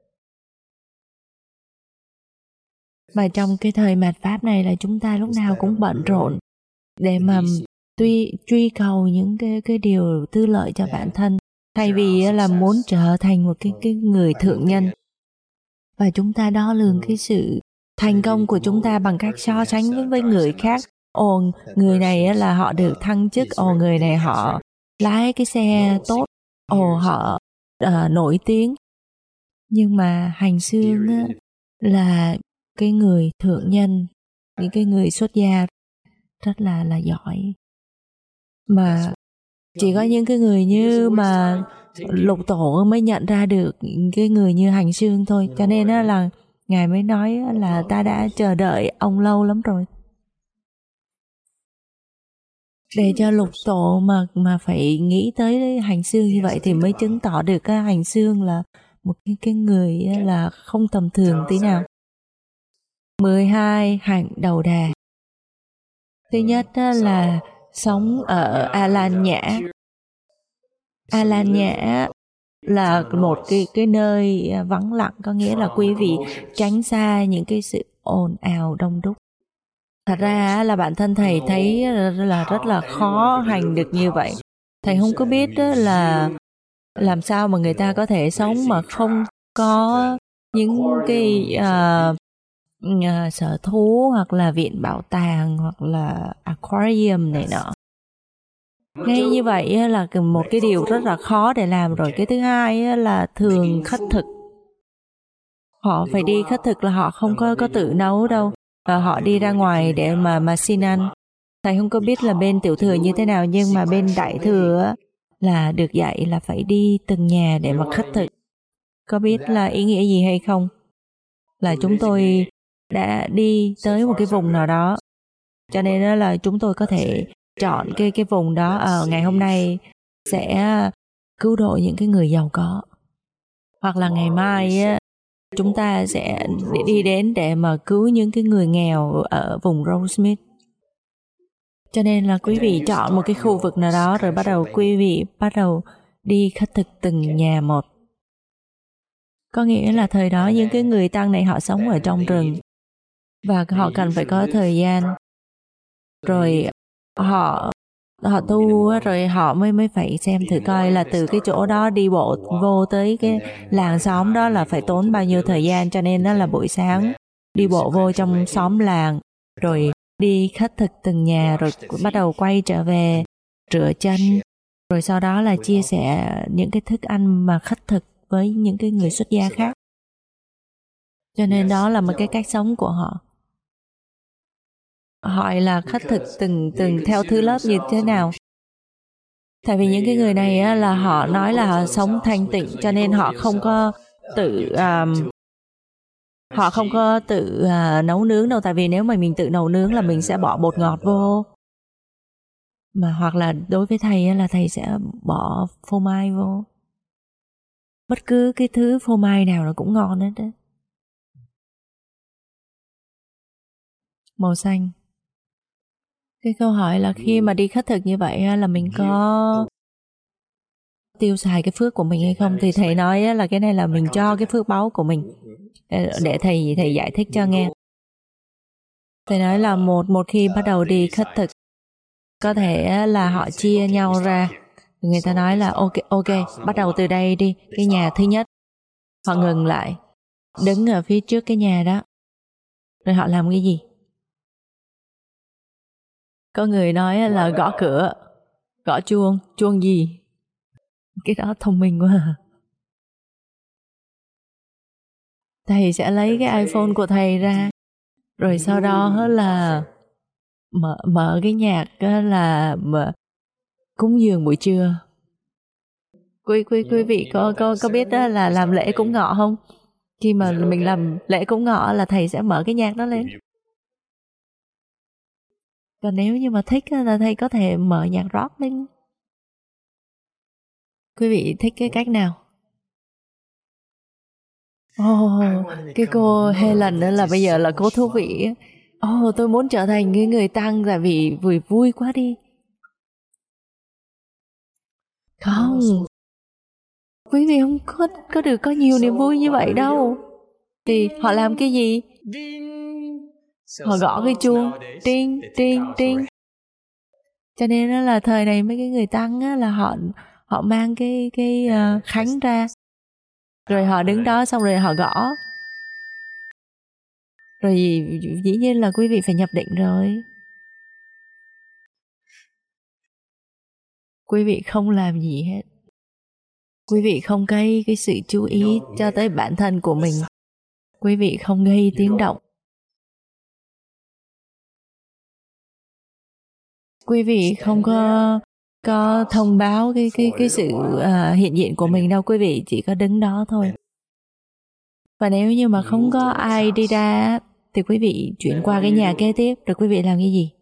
Mà trong cái thời mạt Pháp này là chúng ta lúc nào cũng bận rộn để mà tuy truy cầu những cái cái điều tư lợi cho bản thân, thay vì là muốn trở thành một cái cái người thượng nhân. Và chúng ta đo lường cái sự thành công của chúng ta bằng cách so sánh với, với người khác. Ồ, người này là họ được thăng chức, ồ người này họ lái cái xe tốt, ồ họ uh, nổi tiếng. Nhưng mà hành xương á, là cái người thượng nhân, những cái người xuất gia rất là là giỏi. Mà chỉ có những cái người như mà Lục Tổ mới nhận ra được những cái người như hành xương thôi. Cho nên là Ngài mới nói là ta đã chờ đợi ông lâu lắm rồi. Để cho Lục Tổ mà mà phải nghĩ tới hành xương như vậy thì mới chứng tỏ được cái hành xương là một cái, cái người là không tầm thường tí nào. mười hai hạnh đầu đà. Thứ nhất là sống ở A Lan Nhã. A Lan Nhã là một cái cái nơi vắng lặng, có nghĩa là quý vị tránh xa những cái sự ồn ào đông đúc. Thật ra là bản thân thầy thấy là rất là khó hành được như vậy. Thầy không có biết là làm sao mà người ta có thể sống mà không có những cái uh, uh, sở thú hoặc là viện bảo tàng hoặc là aquarium này nọ. Ngay như vậy là một cái điều rất là khó để làm rồi. Cái thứ hai là thường khất thực. Họ phải đi khất thực là họ không có, có tự nấu đâu. Và họ đi ra ngoài để mà, mà xin ăn. Thầy không có biết là bên tiểu thừa như thế nào, nhưng mà bên đại thừa là được dạy là phải đi từng nhà để mà khất thực. Có biết là ý nghĩa gì hay không? Là chúng tôi đã đi tới một cái vùng nào đó, cho nên là chúng tôi có thể chọn cái cái vùng đó ở ngày hôm nay sẽ cứu độ những cái người giàu có, hoặc là ngày mai chúng ta sẽ đi đến để mà cứu những cái người nghèo ở vùng Rosemead. Cho nên là quý vị chọn một cái khu vực nào đó rồi bắt đầu quý vị bắt đầu đi khất thực từng nhà một. Có nghĩa là thời đó những cái người tăng này họ sống ở trong rừng và họ cần phải có thời gian, rồi họ họ tu rồi họ mới mới phải xem thử coi là từ cái chỗ đó đi bộ vô tới cái làng xóm đó là phải tốn bao nhiêu thời gian. Cho nên đó là buổi sáng đi bộ vô trong xóm làng, rồi đi khất thực từng nhà, rồi bắt đầu quay trở về rửa chân, rồi sau đó là chia sẻ những cái thức ăn mà khất thực với những cái người xuất gia khác. Cho nên đó là một cái cách sống của họ. Hỏi là khất thực từng từng theo thứ lớp như thế nào. Tại vì những cái người này á, là họ nói là họ sống thanh tịnh, cho nên họ không có tự um, họ không có tự uh, nấu nướng đâu. Tại vì nếu mà mình tự nấu nướng là mình sẽ bỏ bột ngọt vô, mà hoặc là đối với thầy á, là thầy sẽ bỏ phô mai vô. Bất cứ cái thứ phô mai nào nó cũng ngon hết đó. Màu xanh. Cái câu hỏi là khi mà đi khất thực như vậy là mình có tiêu xài cái phước của mình hay không, thì thầy nói là cái này là mình cho cái phước báu của mình. Để thầy thầy giải thích cho nghe. Thầy nói là một một khi bắt đầu đi khất thực, có thể là họ chia nhau ra. Người ta nói là ok ok bắt đầu từ đây đi, cái nhà thứ nhất. Họ ngừng lại, đứng ở phía trước cái nhà đó, rồi họ làm cái gì? Có người nói là gõ cửa, gõ chuông. Chuông gì? Cái đó thông minh quá à. Thầy sẽ lấy cái iPhone của thầy ra, rồi sau đó là mở mở cái nhạc là mở cúng dường buổi trưa. Quý quý quý vị có có có biết đó là làm lễ cúng ngọ không? Khi mà mình làm lễ cúng ngọ là thầy sẽ mở cái nhạc đó lên. Còn nếu như mà thích là thầy có thể mở nhạc rock lên. Quý vị thích cái cách nào? Ồ, oh, cái cô Helen đó là bây giờ là cô thú vị. Ồ, oh, tôi muốn trở thành cái người tăng tại vì vui vui quá đi. Không, quý vị không có, có được có nhiều niềm vui như vậy đâu. Thì họ làm cái gì? Họ gõ cái chuông, trinh, trinh, trinh. Cho nên đó là thời này mấy cái người tăng á, là họ họ mang cái cái uh, khánh ra, rồi họ đứng đó xong rồi họ gõ. Rồi dĩ nhiên là quý vị phải nhập định rồi. Quý vị không làm gì hết. Quý vị không gây cái sự chú ý cho tới bản thân của mình. Quý vị không gây tiếng động. Quý vị không có có thông báo cái cái cái sự uh, hiện diện của mình đâu. Quý vị chỉ có đứng đó thôi. Và nếu như mà không có ai đi ra thì quý vị chuyển qua cái nhà kế tiếp. Rồi quý vị làm cái gì?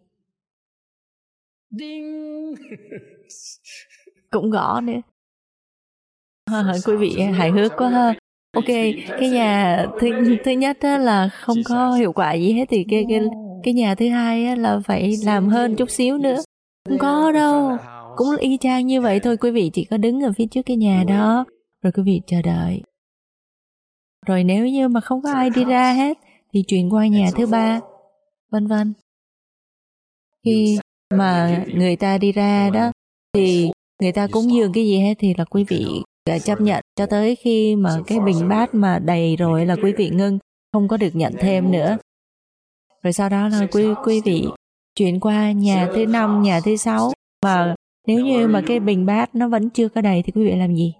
Cũng gõ nữa. À, quý vị hài hước quá ha. Ok, cái nhà thứ, thứ nhất là không có hiệu quả gì hết. Thì cái, cái, cái nhà thứ hai là phải làm hơn chút xíu nữa. Không có đâu. Cũng y chang như vậy thôi. Quý vị chỉ có đứng ở phía trước cái nhà đó. Rồi quý vị chờ đợi. Rồi nếu như mà không có ai đi ra hết thì chuyển qua nhà thứ ba, vân vân. Khi mà người ta đi ra đó thì người ta cúng dường cái gì hết thì là quý vị chấp nhận cho tới khi mà cái bình bát mà đầy rồi là quý vị ngưng, không có được nhận thêm nữa. Rồi sau đó là quý quý vị chuyển qua nhà thứ năm, nhà thứ sáu. Mà nếu như mà cái bình bát nó vẫn chưa có đầy thì quý vị làm gì?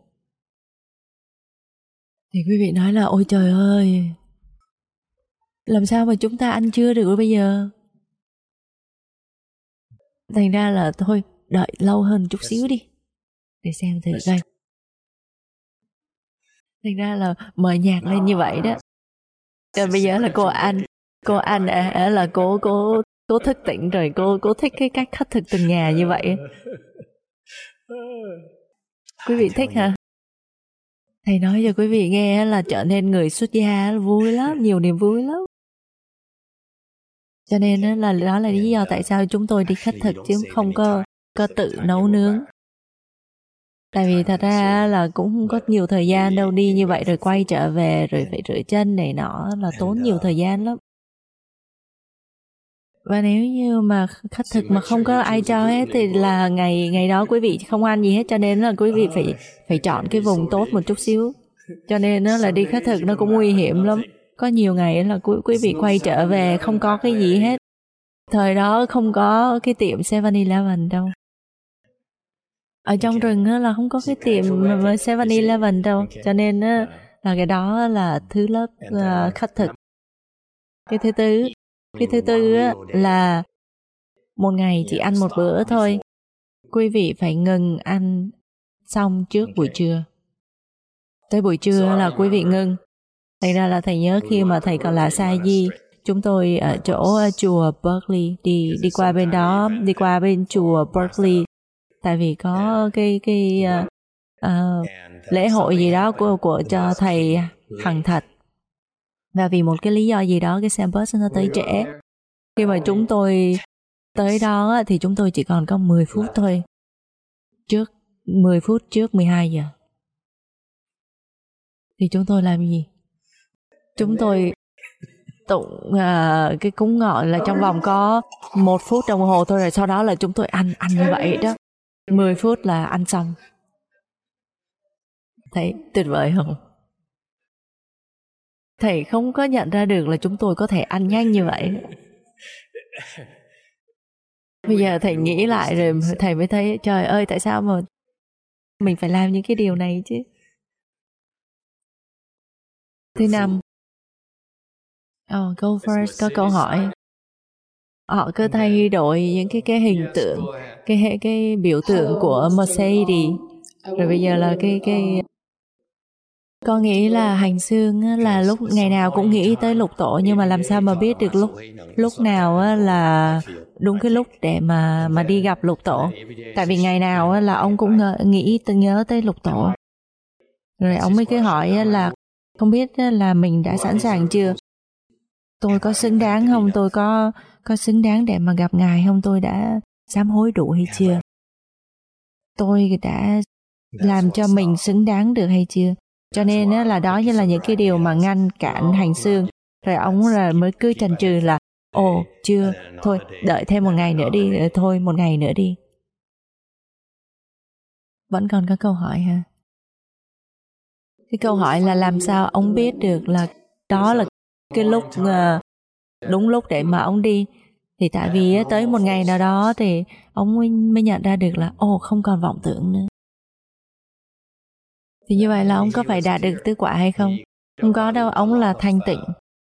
Thì quý vị nói là ôi trời ơi, làm sao mà chúng ta ăn trưa được bây giờ? Thành ra là thôi, đợi lâu hơn chút xíu đi để xem thử coi. Thành ra là mời nhạc lên như vậy đó. Rồi bây giờ là cô Anh, cô Anh à, là cô cô cô thức tỉnh rồi, cô cô thích cái cách khất thực từng nhà như vậy. Quý vị thích hả? Thầy nói cho quý vị nghe là trở nên người xuất gia vui lắm, nhiều niềm vui lắm. Cho nên là đó là lý do tại sao chúng tôi đi khất thực chứ không có có tự nấu nướng. Tại vì thật ra là cũng không có nhiều thời gian đâu, đi như vậy rồi quay trở về rồi phải rửa chân này nọ là tốn nhiều thời gian lắm. Và nếu như mà khất thực mà không có ai cho hết thì là ngày ngày đó quý vị không ăn gì hết, cho nên là quý vị phải phải chọn cái vùng tốt một chút xíu. Cho nên nó là đi khất thực nó cũng nguy hiểm lắm. Có nhiều ngày là quý, quý vị quay trở về không có cái gì hết. Thời đó không có cái tiệm seven eleven đâu. Ở trong rừng là không có cái tiệm seven eleven đâu. Cho nên là cái đó là thứ lớp khất thực. Cái thứ tư Cái thứ tư là một ngày chỉ ăn một bữa thôi. Quý vị phải ngừng ăn xong trước buổi trưa. Tới buổi trưa là quý vị ngừng. Thành ra là thầy nhớ khi mà thầy còn là sa di, chúng tôi ở chỗ chùa Berkeley, đi đi qua bên đó, đi qua bên chùa Berkeley, tại vì có cái cái uh, uh, lễ hội gì đó của của cho thầy Hằng Thật. Và vì một cái lý do gì đó cái xe bus nó tới trễ. Khi mà chúng tôi tới đó thì chúng tôi chỉ còn có mười phút thôi. Trước mười phút trước mười hai giờ. Thì chúng tôi làm gì? Chúng tôi tụng uh, cái cúng ngọ là trong vòng có một phút đồng hồ thôi, rồi sau đó là chúng tôi ăn ăn như vậy đó. mười phút là ăn xong. Thấy tuyệt vời không? Thầy không có nhận ra được là chúng tôi có thể ăn nhanh như vậy. Bây giờ thầy nghĩ lại rồi thầy mới thấy trời ơi, tại sao mà mình phải làm những cái điều này chứ. Thứ năm, oh, go first, có câu hỏi. họ cứ thay đổi những cái cái hình tượng, cái cái biểu tượng của Mercedes. Rồi bây giờ là cái cái con nghĩ là hành xương là lúc ngày nào cũng nghĩ tới lục tổ, nhưng mà làm sao mà biết được lúc lúc nào là đúng cái lúc để mà mà đi gặp lục tổ. Tại vì ngày nào là ông cũng nghĩ từng nhớ tới lục tổ. Rồi ông mới cứ hỏi là không biết là mình đã sẵn sàng chưa? Tôi có xứng đáng không? Tôi có có xứng đáng để mà gặp ngài không? Tôi đã sám hối đủ hay chưa? Tôi đã làm cho mình xứng đáng được hay chưa? Cho nên là đó như là những cái điều mà ngăn cản hành xương. Rồi ông là mới cứ chần chừ là ồ chưa, thôi đợi thêm một ngày nữa đi, thôi một ngày nữa đi. Vẫn còn có câu hỏi hả? Cái câu hỏi là làm sao ông biết được là đó là cái lúc đúng lúc để mà ông đi. Thì tại vì tới một ngày nào đó thì ông mới, mới nhận ra được là ồ không còn vọng tưởng nữa. Thì như vậy là ông có phải đạt được tứ quả hay không? Không có đâu, ông là thanh tịnh.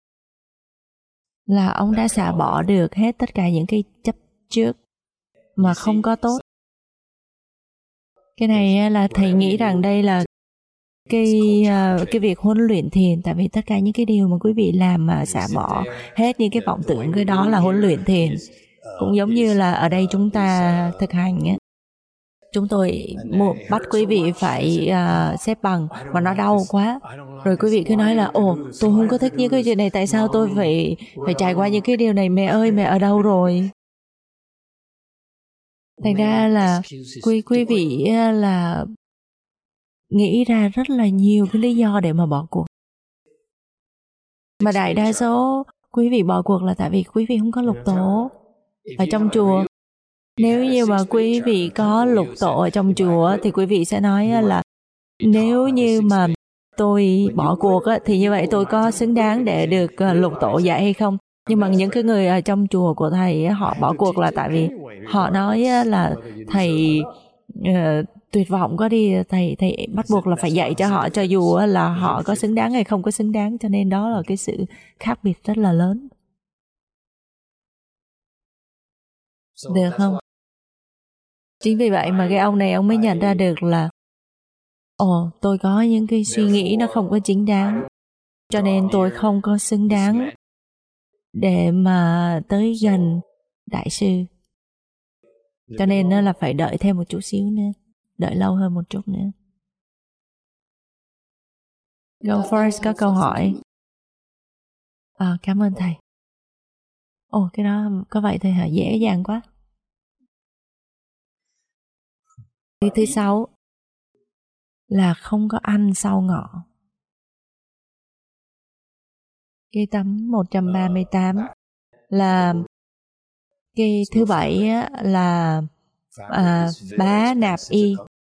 Là ông đã xả bỏ được hết tất cả những cái chấp trước mà không có tốt. Cái này là thầy nghĩ rằng đây là cái cái việc huấn luyện thiền. Tại vì tất cả những cái điều mà quý vị làm mà xả bỏ hết những cái vọng tưởng, cái đó là huấn luyện thiền. Cũng giống như là ở đây chúng ta thực hành á, chúng tôi bắt quý vị phải uh, xếp bằng mà nó đau quá, rồi quý vị cứ nói là ồ tôi không có thích những cái chuyện này, tại sao tôi phải phải trải qua những cái điều này, mẹ ơi mẹ ở đâu rồi? Thành ra là quý quý vị là nghĩ ra rất là nhiều cái lý do để mà bỏ cuộc. Mà đại đa số quý vị bỏ cuộc là tại vì quý vị không có lục tổ ở trong chùa. Nếu như mà quý vị có lục tổ ở trong chùa thì quý vị sẽ nói là nếu như mà tôi bỏ cuộc thì như vậy tôi có xứng đáng để được lục tổ dạy hay không? Nhưng mà những cái người ở trong chùa của thầy họ bỏ cuộc là tại vì họ nói là thầy uh, tuyệt vọng quá đi, thầy thầy bắt buộc là phải dạy cho họ cho dù là họ có xứng đáng hay không có xứng đáng. Cho nên đó là cái sự khác biệt rất là lớn. Được không? Chính vì vậy mà cái ông này ông mới nhận ra được là ồ tôi có những cái suy nghĩ nó không có chính đáng, cho nên tôi không có xứng đáng để mà tới gần đại sư. Cho nên nó là phải đợi thêm một chút xíu nữa, đợi lâu hơn một chút nữa. Go Forest có câu hỏi. À, cảm ơn thầy. Ồ cái đó có vậy thôi hả? Dễ dàng quá. Cái thứ sáu là không có ăn sau ngọ. Cái tấm một trăm ba mươi tám là cái thứ bảy là à, bá nạp y,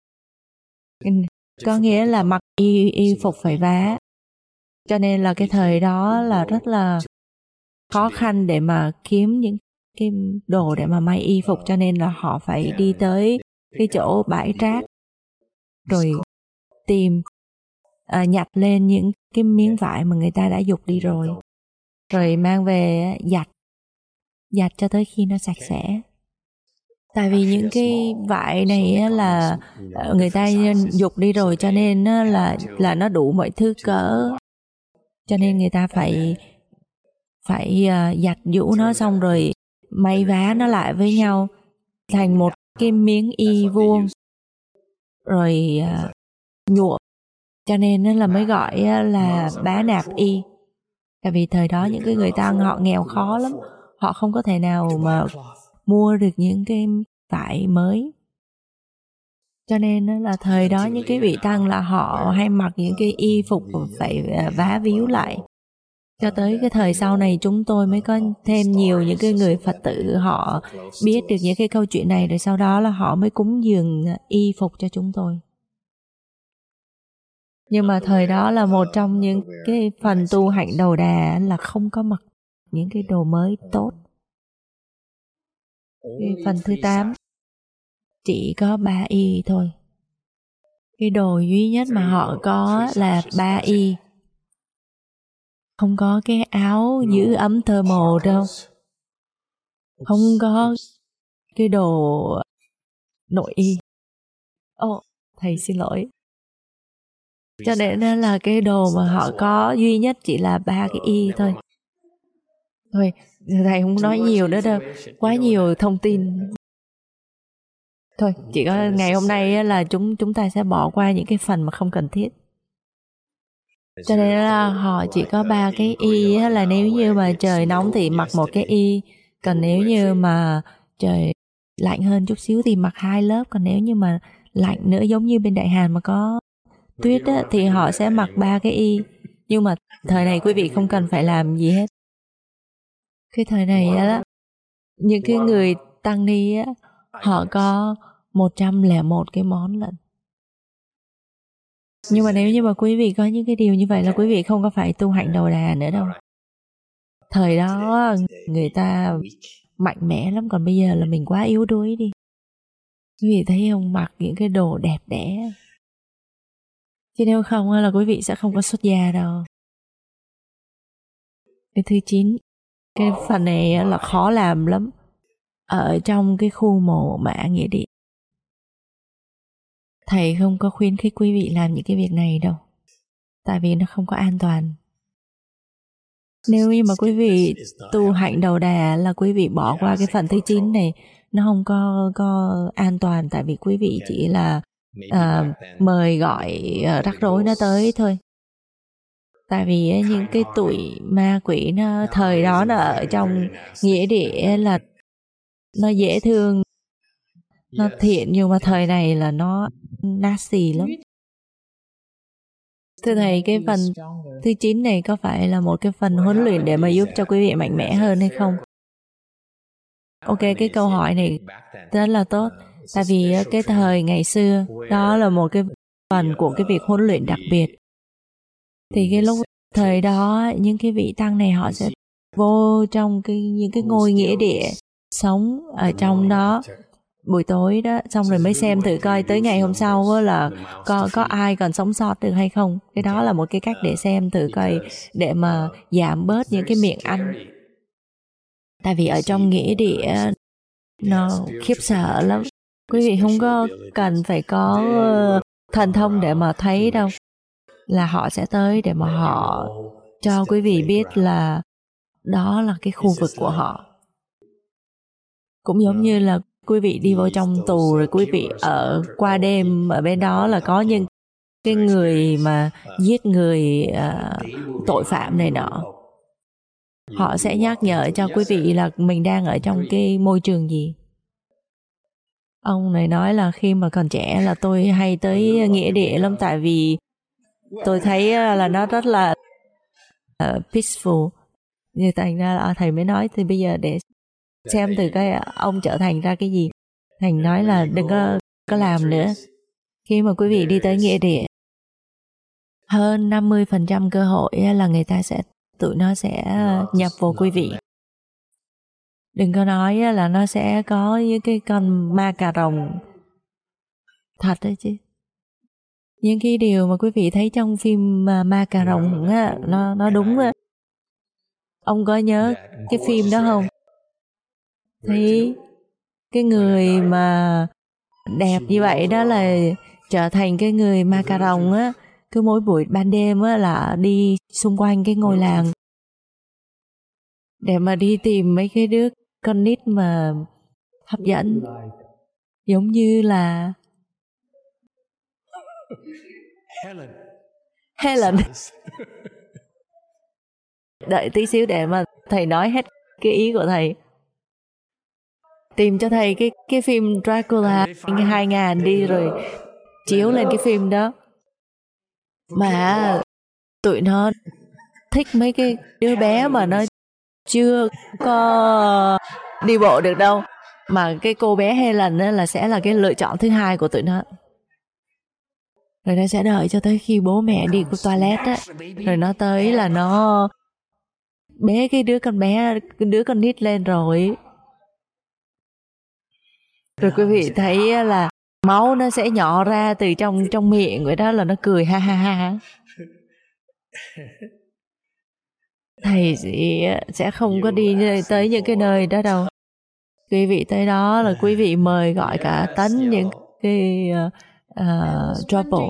có nghĩa là mặc y, y phục phải vá. Cho nên là cái thời đó là rất là khó khăn để mà kiếm những cái đồ để mà may y phục, cho nên là họ phải đi tới cái chỗ bãi rác rồi tìm à, nhặt lên những cái miếng vải mà người ta đã giục đi rồi, rồi mang về giặt giặt cho tới khi nó sạch sẽ. Tại vì những cái vải này là người ta giục đi rồi, cho nên là là nó đủ mọi thứ cỡ, cho nên người ta phải phải giặt giũ nó xong rồi may vá nó lại với nhau thành một cái miếng y vuông, rồi uh, nhuộm. Cho nên là mới gọi là bá nạp y. Tại vì thời đó những cái người Tăng họ nghèo khó lắm, họ không có thể nào mà mua được những cái vải mới. Cho nên là thời đó những cái vị Tăng là họ hay mặc những cái y phục phải vá víu lại. Cho tới cái thời sau này chúng tôi mới có thêm nhiều những cái người Phật tử họ biết được những cái câu chuyện này, rồi sau đó là họ mới cúng dường y phục cho chúng tôi. Nhưng mà thời đó là một trong những cái phần tu hạnh đầu đà là không có mặc những cái đồ mới tốt. Cái phần thứ tám chỉ có ba y thôi. Cái đồ duy nhất mà họ có là ba y. Không có cái áo giữ ấm thermal đâu. không có cái đồ nội y. Ồ, oh, thầy xin lỗi. Cho nên là cái đồ mà họ có duy nhất chỉ là ba cái y thôi. Thôi, thầy không nói nhiều nữa đâu, quá nhiều thông tin. Thôi, chỉ có ngày hôm nay là chúng chúng ta sẽ bỏ qua những cái phần mà không cần thiết. Cho nên là họ chỉ có ba cái y, là nếu như mà trời nóng thì mặc một cái y, còn nếu như mà trời lạnh hơn chút xíu thì mặc hai lớp, còn nếu như mà lạnh nữa giống như bên Đại Hàn mà có tuyết á, thì họ sẽ mặc ba cái y. Nhưng mà thời này quý vị không cần phải làm gì hết. Cái thời này á, những cái người tăng ni á, họ có một trăm lẻ một cái món lận. Nhưng mà nếu như mà quý vị có những cái điều như vậy là quý vị không có phải tu hạnh đầu đà nữa đâu. Thời đó người ta mạnh mẽ lắm, còn bây giờ là mình quá yếu đuối đi. Quý vị thấy không, mặc những cái đồ đẹp đẽ. Chứ nếu không là quý vị sẽ không có xuất gia đâu. Cái thứ chín, cái phần này là khó làm lắm. Ở trong cái khu mộ mả nghĩa địa, thầy không có khuyến khích quý vị làm những cái việc này đâu. Tại vì nó không có an toàn. Nếu như mà quý vị tu hạnh đầu đà là quý vị bỏ qua cái phần thứ chín này, nó không có, có an toàn. Tại vì quý vị chỉ là à, mời gọi uh, rắc rối nó tới thôi. Tại vì uh, những cái tụi ma quỷ nó thời đó nó ở trong nghĩa địa là nó dễ thương, nó thiện, nhưng mà thời này là nó nasty lắm. Thưa thầy, cái phần thứ chín này có phải là một cái phần huấn luyện để mà giúp cho quý vị mạnh mẽ hơn hay không? Ok, cái câu hỏi này rất là tốt. Tại vì cái thời ngày xưa, đó là một cái phần của cái việc huấn luyện đặc biệt. Thì cái lúc thời đó, những cái vị tăng này họ sẽ vô trong cái, những cái ngôi nghĩa địa, sống ở trong đó buổi tối đó, xong rồi mới xem thử coi tới ngày hôm sau là có, có ai còn sống sót được hay không. Cái đó là một cái cách để xem thử coi, để mà giảm bớt những cái miệng ăn. Tại vì ở trong nghĩa địa nó khiếp sợ lắm. Quý vị không có cần phải có thần thông để mà thấy đâu. Là họ sẽ tới để mà họ cho quý vị biết là đó là cái khu vực của họ. Cũng giống như là quý vị đi vô trong tù rồi quý vị ở qua đêm ở bên đó, là có những cái người mà giết người uh, tội phạm này nọ. Họ sẽ nhắc nhở cho quý vị là mình đang ở trong cái môi trường gì. Ông này nói là khi mà còn trẻ là tôi hay tới nghĩa địa lắm, tại vì tôi thấy là nó rất là uh, peaceful. Như thành ra là thầy mới nói thì bây giờ để xem từ cái ông trở thành ra cái gì. Thành nói là đừng có, có làm nữa. Khi mà quý vị đi tới nghĩa địa, hơn năm mươi phần trăm cơ hội là người ta sẽ, tụi nó sẽ nhập vô quý vị. Đừng có nói là nó sẽ có những cái con ma cà rồng. Thật đấy chứ. Những cái điều mà quý vị thấy trong phim ma cà rồng á, nó, nó đúng á. Ông có nhớ cái phim đó không? Thì cái người mà đẹp như vậy đó là trở thành cái người ma cà rồng á. Cứ mỗi buổi ban đêm á là đi xung quanh cái ngôi làng để mà đi tìm mấy cái đứa con nít mà hấp dẫn. Giống như là Helen. Helen. Đợi tí xíu để mà thầy nói hết cái ý của thầy. Tìm cho thầy cái, cái phim Dracula hai nghìn đi rồi chiếu lên cái phim đó. Mà tụi nó thích mấy cái đứa bé mà nó chưa có đi bộ được đâu. Mà cái cô bé Helen là sẽ là cái lựa chọn thứ hai của tụi nó. Rồi nó sẽ đợi cho tới khi bố mẹ đi của toilet á, rồi nó tới là nó bế cái đứa con bé, cái đứa con nít lên rồi. Rồi quý vị thấy là máu nó sẽ nhỏ ra từ trong trong miệng vậy đó, là nó cười ha ha ha. Thầy sẽ không có đi tới những cái nơi đó đâu. Quý vị tới đó là quý vị mời gọi cả tấn những cái uh, uh, trouble.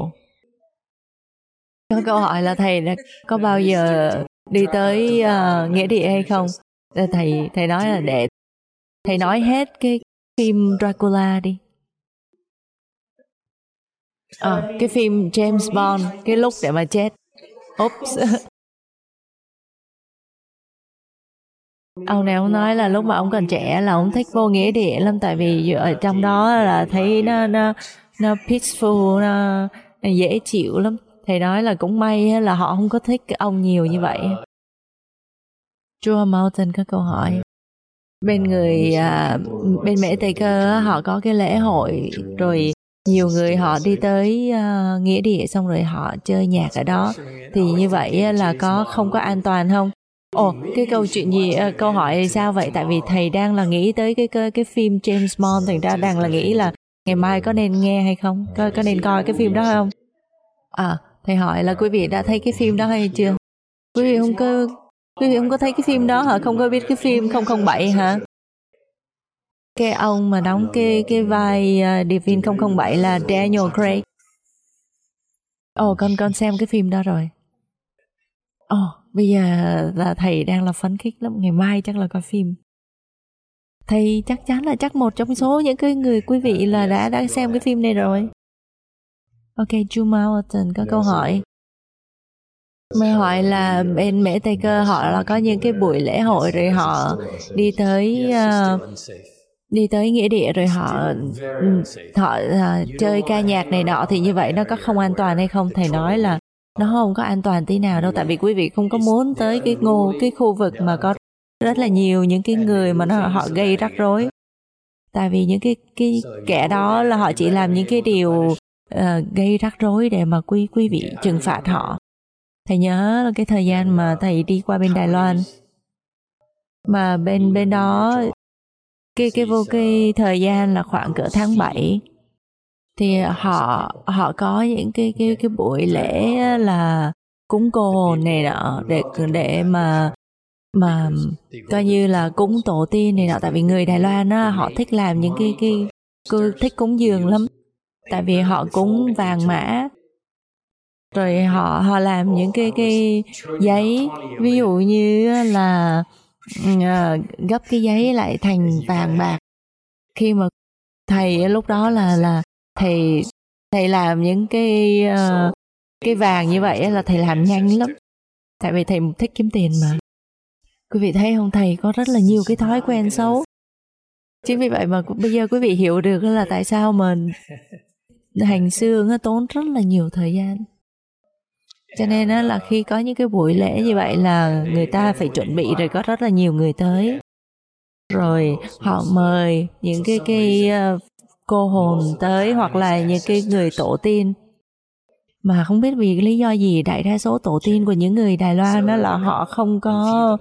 Có câu hỏi là thầy đã có bao giờ đi tới uh, nghĩa địa hay không? Thầy thầy nói là để thầy nói hết cái phim Dracula đi. À, cái phim James Bond, cái lúc để mà chết. Oops. Ông này ông nói là lúc mà ông còn trẻ là ông thích vô nghĩa địa lắm, tại vì ở trong đó là thấy nó nó nó peaceful, nó, nó dễ chịu lắm. Thầy nói là cũng may là họ không có thích ông nhiều như vậy. Chua Mountain có câu hỏi. Bên người à, bên Mễ Tây Cơ họ có cái lễ hội, rồi nhiều người họ đi tới uh, nghĩa địa xong rồi họ chơi nhạc ở đó, thì như vậy là có không có an toàn không? Ồ, cái câu chuyện gì, uh, câu hỏi sao vậy? Tại vì thầy đang là nghĩ tới cái cái, cái phim James Bond, thành ra đang là nghĩ là ngày mai có nên nghe hay không, có, có nên coi cái phim đó không? À, thầy hỏi là quý vị đã thấy cái phim đó hay chưa? Quý vị không có quý vị không có thấy cái phim đó hả? Không có biết cái phim không không bảy hả? Cái ông mà đóng cái cái vai uh, điệp viên không không bảy là Daniel Craig. Ồ, oh, con con xem cái phim đó rồi. Ồ, oh, bây giờ là thầy đang là phấn khích lắm, ngày mai chắc là coi phim. Thầy chắc chắn là chắc một trong số những cái người quý vị là đã đã xem cái phim này rồi. Ok, Drew Mountain có câu hỏi. Mẹ hỏi là bên Mễ Tây Cơ họ là có những cái buổi lễ hội rồi họ đi tới uh, đi tới nghĩa địa rồi họ họ uh, chơi ca nhạc này nọ, thì như vậy nó có không an toàn hay không? Thầy nói là nó không có an toàn tí nào đâu, tại vì quý vị không có muốn tới cái ngô cái khu vực mà có rất là nhiều những cái người mà nó họ gây rắc rối. Tại vì những cái cái kẻ đó là họ chỉ làm những cái điều uh, gây rắc rối để mà quý quý vị trừng phạt họ. Thầy nhớ là cái thời gian mà thầy đi qua bên Đài Loan, mà bên bên đó cái cái vô cái thời gian là khoảng cỡ tháng bảy, thì họ họ có những cái cái cái buổi lễ là cúng cô hồn này nọ, để để mà mà coi như là cúng tổ tiên này nọ. Tại vì người Đài Loan á, họ thích làm những cái cái cứ thích cúng dường lắm, tại vì họ cúng vàng mã, rồi họ họ làm những cái cái giấy, ví dụ như là uh, gấp cái giấy lại thành vàng bạc. Khi mà thầy lúc đó là là thầy thầy làm những cái uh, cái vàng như vậy là thầy làm nhanh lắm, tại vì thầy thích kiếm tiền mà. Quý vị thấy không, thầy có rất là nhiều cái thói quen xấu. Chính vì vậy mà bây giờ quý vị hiểu được là tại sao mà hành xương tốn rất là nhiều thời gian. Cho nên là khi có những cái buổi lễ như vậy là người ta phải chuẩn bị, rồi có rất là nhiều người tới, rồi họ mời những cái cái cô hồn tới, hoặc là những cái người tổ tiên. Mà không biết vì lý do gì, đại đa số tổ tiên của những người Đài Loan đó là họ không có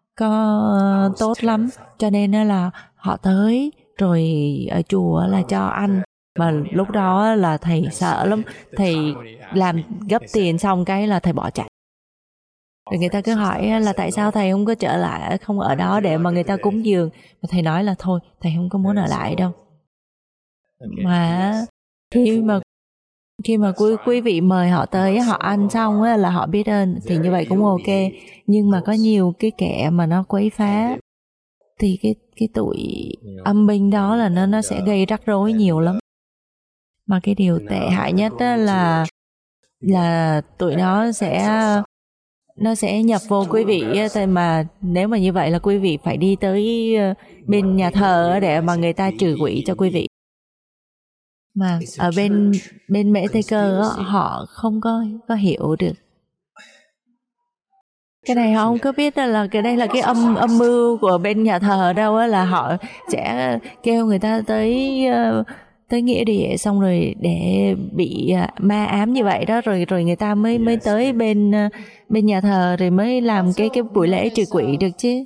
có tốt lắm, cho nên là họ tới rồi ở chùa là cho ăn. Mà lúc đó là thầy sợ lắm, thầy làm gấp tiền xong cái là thầy bỏ chạy. Rồi người ta cứ hỏi là tại sao thầy không có trở lại, không ở đó để mà người ta cúng dường. Mà thầy nói là thôi, thầy không có muốn ở lại đâu. Mà khi mà khi mà quý quý vị mời họ tới, họ ăn xong là họ biết ơn, thì như vậy cũng ok. Nhưng mà có nhiều cái kẻ mà nó quấy phá, thì cái cái tuổi âm binh đó là nó nó sẽ gây rắc rối nhiều lắm. Mà cái điều tệ hại nhất đó là là tụi nó sẽ nó sẽ nhập vô quý vị. Mà nếu mà như vậy là quý vị phải đi tới bên nhà thờ để mà người ta trừ quỷ cho quý vị. Mà ở bên bên Mễ Tây Cơ họ không có có hiểu được cái này, họ không có biết là cái đây là cái âm âm mưu của bên nhà thờ đâu á, là họ sẽ kêu người ta tới tới nghĩa địa xong rồi để bị ma ám như vậy đó, rồi rồi người ta mới mới tới bên bên nhà thờ rồi mới làm cái cái buổi lễ trừ quỷ được chứ.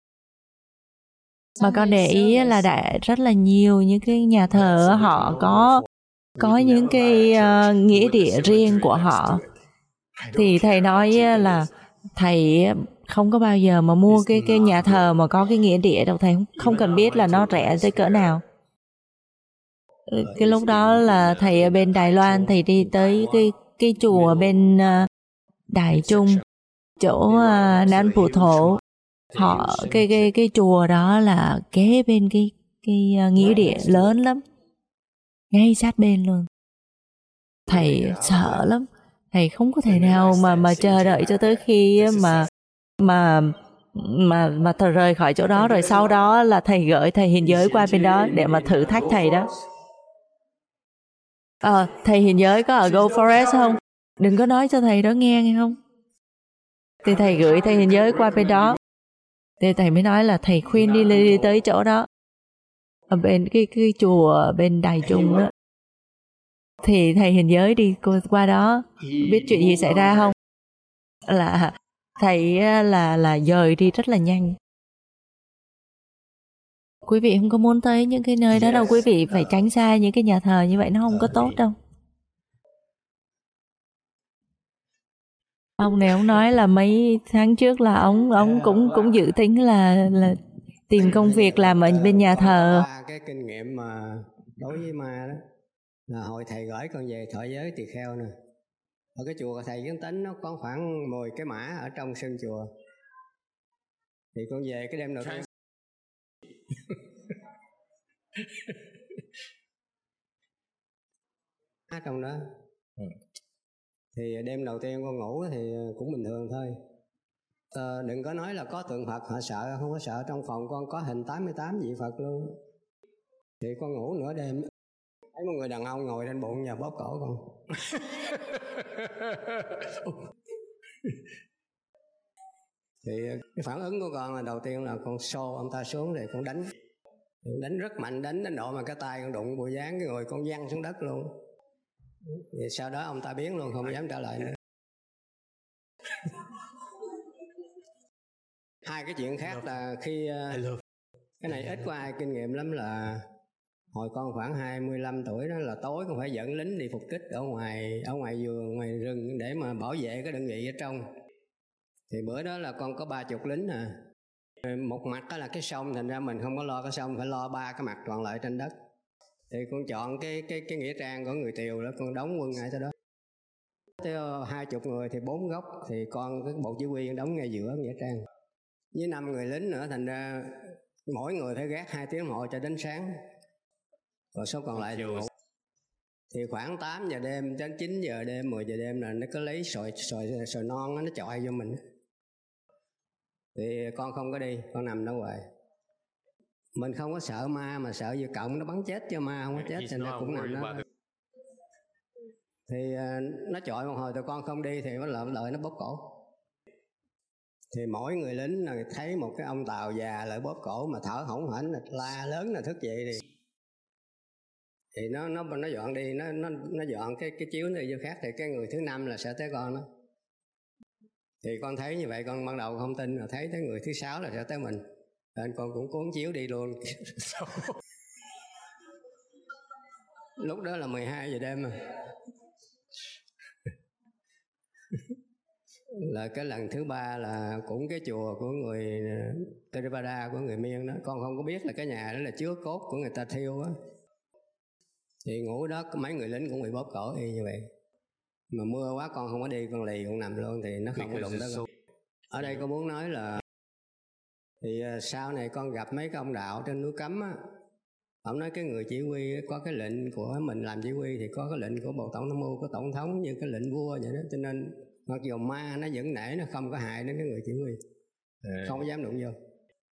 Mà con để ý là đã rất là nhiều những cái nhà thờ họ có có những cái uh, nghĩa địa riêng của họ. Thì thầy nói là thầy không có bao giờ mà mua cái cái nhà thờ mà có cái nghĩa địa đâu thầy, không, không cần biết là nó rẻ tới cỡ nào. Cái lúc đó là thầy ở bên Đài Loan, thầy đi tới cái cái chùa bên uh, Đài Trung, chỗ uh, Nan Phù Thổ. Họ cái cái cái chùa đó là kế bên cái cái uh, nghĩa địa lớn lắm, ngay sát bên luôn. Thầy sợ lắm, thầy không có thể nào mà mà chờ đợi cho tới khi mà mà mà mà thầy rời khỏi chỗ đó, rồi sau đó là thầy gửi thầy hiện giới qua bên đó để mà thử thách thầy đó. Ờ, à, thầy hiện giới có ở Go Forest không? Đừng có nói cho thầy đó nghe nghe không? Thì thầy gửi thầy hiện giới qua bên đó. Thì thầy mới nói là thầy khuyên đi, đi tới chỗ đó, ở bên cái cái chùa bên Đài Trung đó. Thì thầy hiện giới đi qua đó, biết chuyện gì xảy ra không? Là thầy là là dời đi rất là nhanh. Quý vị không có muốn tới những cái nơi đó đâu, quý vị phải tránh xa những cái nhà thờ như vậy, nó không có tốt đâu. Ông này ông nói là mấy tháng trước là ông ông cũng cũng dự tính là là tìm công việc làm ở bên nhà thờ. Cái kinh nghiệm mà đối với ma đó là hồi thầy gửi con về thọ giới tỳ kheo nè. Ở cái chùa thầy Kiến Tính nó có khoảng mười cái mã ở trong sân chùa. Thì con về cái đêm đầu tiên ở trong đó. Ừ. Thì đêm đầu tiên con ngủ thì cũng bình thường thôi. Ờ, đừng có nói là có tượng Phật họ sợ, không có sợ. Trong phòng con có hình tám mươi tám vị Phật luôn. Thì con ngủ nửa đêm thấy một người đàn ông ngồi trên bụng và bóp cổ con. Thì cái phản ứng của con là đầu tiên là con xô ông ta xuống, rồi con đánh đánh rất mạnh, đánh đến độ mà cái tay con đụng bụi dán cái người con văng xuống đất luôn. Thì sau đó ông ta biến luôn, không dám trả lời nữa. Hai cái chuyện khác là khi cái này ít có ai kinh nghiệm lắm, là hồi con khoảng hai mươi lăm tuổi đó, là tối con phải dẫn lính đi phục kích ở ngoài ở ngoài vườn, ngoài rừng để mà bảo vệ cái đơn vị ở trong. Thì bữa đó là con có ba chục lính à. Một mặt đó là cái sông, thành ra mình không có lo cái sông, phải lo ba cái mặt còn lại trên đất. Thì con chọn cái cái cái nghĩa trang của người Tiều đó, con đóng quân ngay tới đó. Tới hai chục người thì bốn góc, thì con cái bộ chỉ huy đóng ngay giữa nghĩa trang. Với năm người lính nữa, thành ra mỗi người phải gác hai tiếng đồng hồ cho đến sáng. Còn số còn lại thì ngủ. Thì khoảng tám giờ đêm đến chín giờ đêm, mười giờ đêm là nó có lấy sồi sồi sồi non đó, nó chọi vô mình. Thì con không có đi, con nằm đó hoài. Mình không có sợ ma, mà sợ vừa cộng nó bắn chết cho ma không có chết, thành ra cũng nằm đó. Thì nó chọi một hồi tụi con không đi thì nó lợm lợi nó bóp cổ. Thì mỗi người lính là thấy một cái ông Tàu già lại bóp cổ mà thở hổn hển, là la lớn là thức dậy đi. Thì nó nó nó dọn đi, nó nó nó dọn cái cái chiếu này vô khác, thì cái người thứ năm là sẽ tới con đó. Thì con thấy như vậy, con ban đầu không tin, rồi thấy tới người thứ sáu là sẽ tới mình, nên con cũng cuốn chiếu đi luôn. Lúc đó là mười hai giờ đêm mà. Là cái lần thứ ba là cũng cái chùa của người Theravada, của người Miên đó. Con không có biết là cái nhà đó là chứa cốt của người ta thiêu á. Thì ngủ đó mấy người lính cũng bị bóp cổ y như vậy. Mà mưa quá con không có đi, con lì con nằm luôn thì nó không có đụng tới con. Ở đây con muốn nói là thì sau này con gặp mấy cái ông đạo trên núi Cấm á, ông nói cái người chỉ huy có cái lệnh của mình làm chỉ huy, thì có cái lệnh của Bộ Tổng Tham mưu, của Tổng thống, như cái lệnh vua vậy đó. Cho nên mặc dù ma nó vẫn nể, nó không có hại đến cái người chỉ huy, không có dám đụng vô.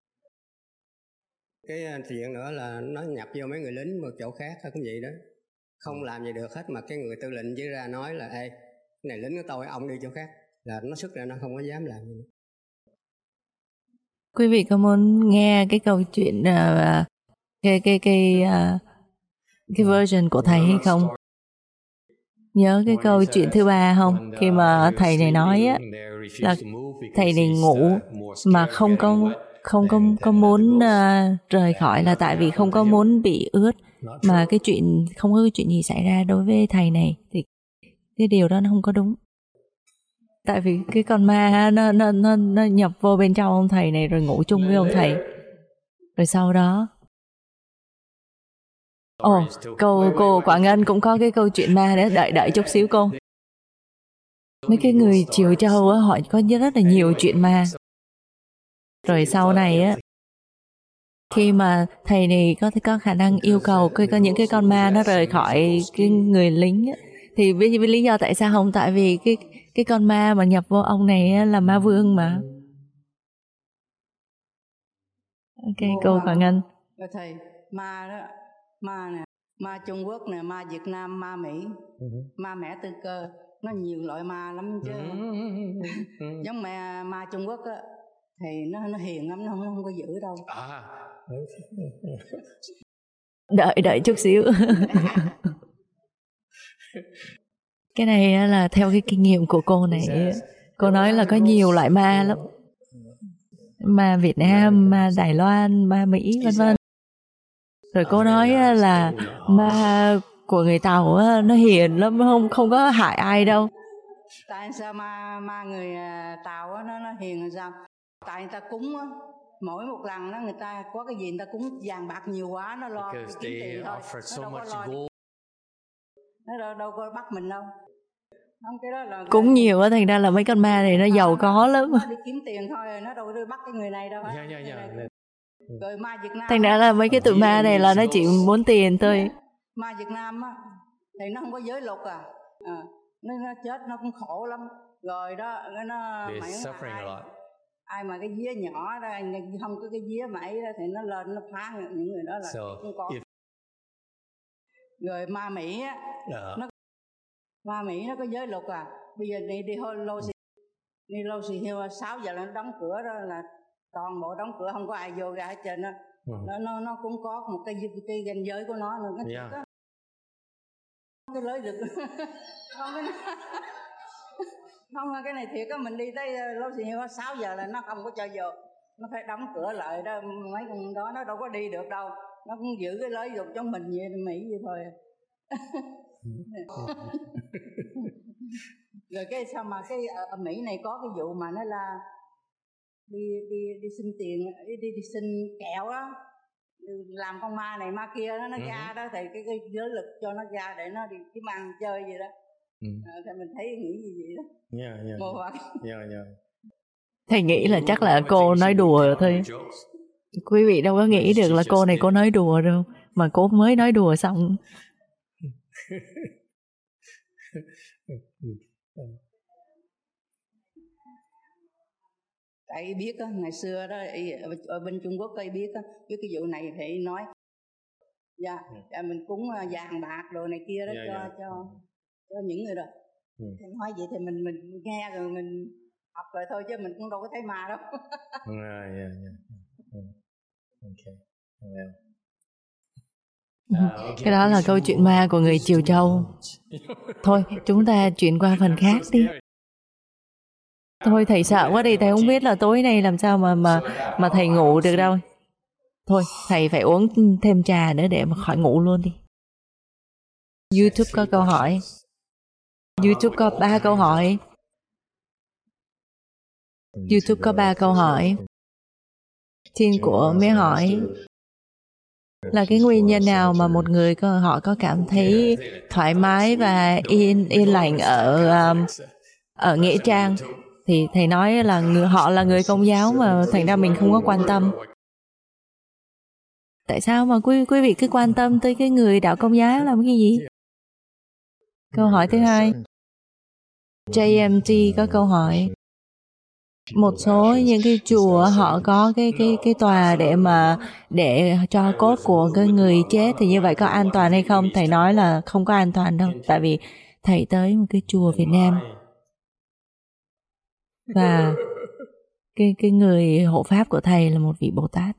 Cái chuyện nữa là nó nhập vô mấy người lính một chỗ khác cũng vậy đó, không làm gì được hết, mà cái người tư lệnh chỉ ra nói là ê, cái này lính của tôi, ông đi chỗ khác, là nó xuất ra nó không có dám làm gì. Quý vị có muốn nghe cái câu chuyện uh, cái cái cái uh, cái version của thầy hay không? Nhớ cái câu chuyện thứ ba không? Khi mà thầy này nói á, là thầy này ngủ mà không có không có có muốn uh, rời khỏi, là tại vì không có muốn bị ướt, mà cái chuyện không có cái chuyện gì xảy ra đối với thầy này, thì cái điều đó nó không có đúng. Tại vì cái con ma nó nó nó nó nhập vô bên trong ông thầy này rồi ngủ chung với ông thầy. Rồi sau đó, ồ, oh, cô cô Quảng Ngân cũng có cái câu chuyện ma đấy, đợi đợi chút xíu cô. Mấy cái người Triều Châu á, họ có rất là nhiều chuyện ma. Rồi sau này á, khi mà thầy này có có khả năng yêu cầu cái có những cái con ma nó rời khỏi cái người lính á, thì với, với lý do tại sao không? Tại vì cái cái con ma mà nhập vô ông này á, là ma vương mà. Ok, Vô cô Quảng Ngân. Rồi thầy, ma đó, ma nè, ma Trung Quốc nè, ma Việt Nam, ma Mỹ, uh-huh. ma mẹ Tư Cơ, nó nhiều loại ma lắm chứ. Uh-huh. Giống mẹ ma Trung Quốc á, thì nó nó hiền lắm, nó không, không có dữ đâu. À. Đợi đợi chút xíu. Cái này là theo cái kinh nghiệm của cô này. Cô nói là có nhiều loại ma lắm. Ma Việt Nam, ma Đài Loan, ma Mỹ vân vân. Rồi cô nói là ma của người Tàu nó hiền lắm, không không có hại ai đâu. Tại sao ma ma người Tàu nó nó hiền làm sao? Tại người ta cúng á, mỗi một lần đó người ta có cái gì người ta cúng vàng bạc nhiều quá, nó lo kiếm tiền thôi, nó đâu có lo, nó đâu, đâu có bắt mình đâu. Không, cái đó là cúng nhiều á, thành ra là mấy con ma này nó giàu có lắm. Nó đi kiếm tiền thôi, nó đâu có bắt cái người này đâu. Yeah, yeah, yeah. Rồi ma Việt Nam, thành ra là mấy cái tụi ma này là nó chỉ muốn tiền thôi. Ma Việt Nam á thì nó không có giới luật à, à nó, nó chết nó cũng khổ lắm. Rồi đó nó mày ai, ai mà cái vía nhỏ đó, không có cái vía mày đó thì nó lên nó phá những người đó là so, không có. If... Rồi ma Mỹ á, uh. nó ma Mỹ nó có giới luật à. Bây giờ đi đi lâu xì đi lâu xì hiu sáu giờ là nó đóng cửa đó, là toàn bộ đóng cửa, không có ai vô ra hết trơn đó. Uh. Nó nó nó cũng có một cái cái ranh giới của nó nữa. Nó yeah. Có cái lối được không cái không cái này thiệt á, mình đi tới lâu xì hiu sáu giờ là nó không có cho vô, nó phải đóng cửa lại đó. Mấy con đó nó đâu có đi được đâu, nó cũng giữ cái lối dục cho mình vậy Mỹ vậy thôi. Rồi cái sao mà cái ở Mỹ này có cái vụ mà nó là đi đi đi xin tiền, đi đi, đi xin kẹo đó, làm con ma này ma kia đó, nó uh-huh. ra đó thì cái cái giới lực cho nó ra để nó đi kiếm ăn chơi gì đó. Uh-huh. À, thì mình thấy nghĩ gì vậy đó. Yeah, yeah. Mô Phật. Yeah, yeah. Thầy nghĩ là chắc là cô nói đùa thôi. Quý vị đâu có nghĩ được là cô này cô nói đùa đâu, mà cô mới nói đùa xong. Tại biết á, ngày xưa đó ở bên Trung Quốc ai biết á, biết cái vụ này thì nói dạ, dạ mình cúng vàng bạc đồ này kia đó yeah, cho yeah. cho cho những người rồi. Ừ. Thì nói vậy thì mình mình nghe rồi mình học rồi thôi, chứ mình cũng đâu có thấy ma đâu. Yeah, yeah, yeah. Okay. Well. À, okay. Cái đó là câu chuyện ma của người Triều Châu. Thôi chúng ta chuyển qua phần khác đi. Thôi thầy sợ quá đi, thầy không biết là tối nay làm sao mà mà mà thầy ngủ được đâu. Thôi thầy phải uống thêm trà nữa để mà khỏi ngủ luôn đi. YouTube có câu hỏi. YouTube có ba câu hỏi. YouTube có ba câu hỏi. Thiên của mới hỏi là cái nguyên nhân nào mà một người có, họ có cảm thấy thoải mái và yên yên lành ở um, ở Nghĩa Trang, thì thầy nói là người, họ là người Công giáo mà thành ra mình không có quan tâm. Tại sao mà quý quý vị cứ quan tâm tới cái người đạo Công giáo làm cái gì? Câu hỏi thứ hai, J M T có câu hỏi một số những cái chùa họ có cái cái cái tòa để mà để cho cốt của cái người chết, thì như vậy có an toàn hay không? Thầy nói là không có an toàn đâu, tại vì thầy tới một cái chùa Việt Nam và cái cái người hộ pháp của thầy là một vị Bồ Tát,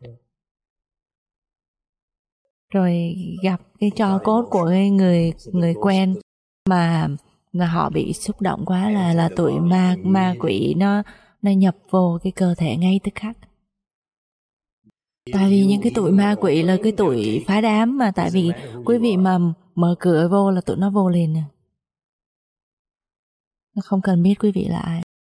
rồi gặp cái tro cốt của cái người người quen mà mà họ bị xúc động quá là là tụi ma ma quỷ nó nó nhập vô cái cơ thể ngay tức khắc. Tại vì những cái tụi ma quỷ là cái tụi phá đám mà, tại vì quý vị mà mở cửa vô là tụi nó vô liền nè, nó không cần biết quý vị là ai.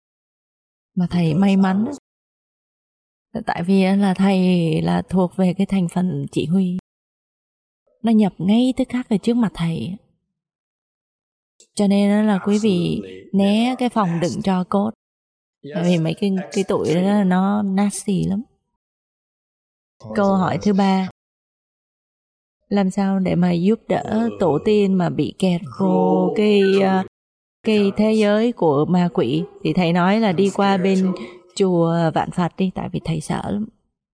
Mà thầy may mắn, tại vì là thầy là thuộc về cái thành phần chỉ huy, nó nhập ngay tức khắc ở trước mặt thầy. Cho nên là quý vị né cái phòng đựng tro cốt, tại vì mấy cái, cái tụi đó nó nasty lắm. Câu hỏi thứ ba, làm sao để mà giúp đỡ tổ tiên mà bị kẹt vô cái, cái thế giới của ma quỷ? Thì thầy nói là đi qua bên chùa Vạn Phật đi, tại vì thầy sợ lắm.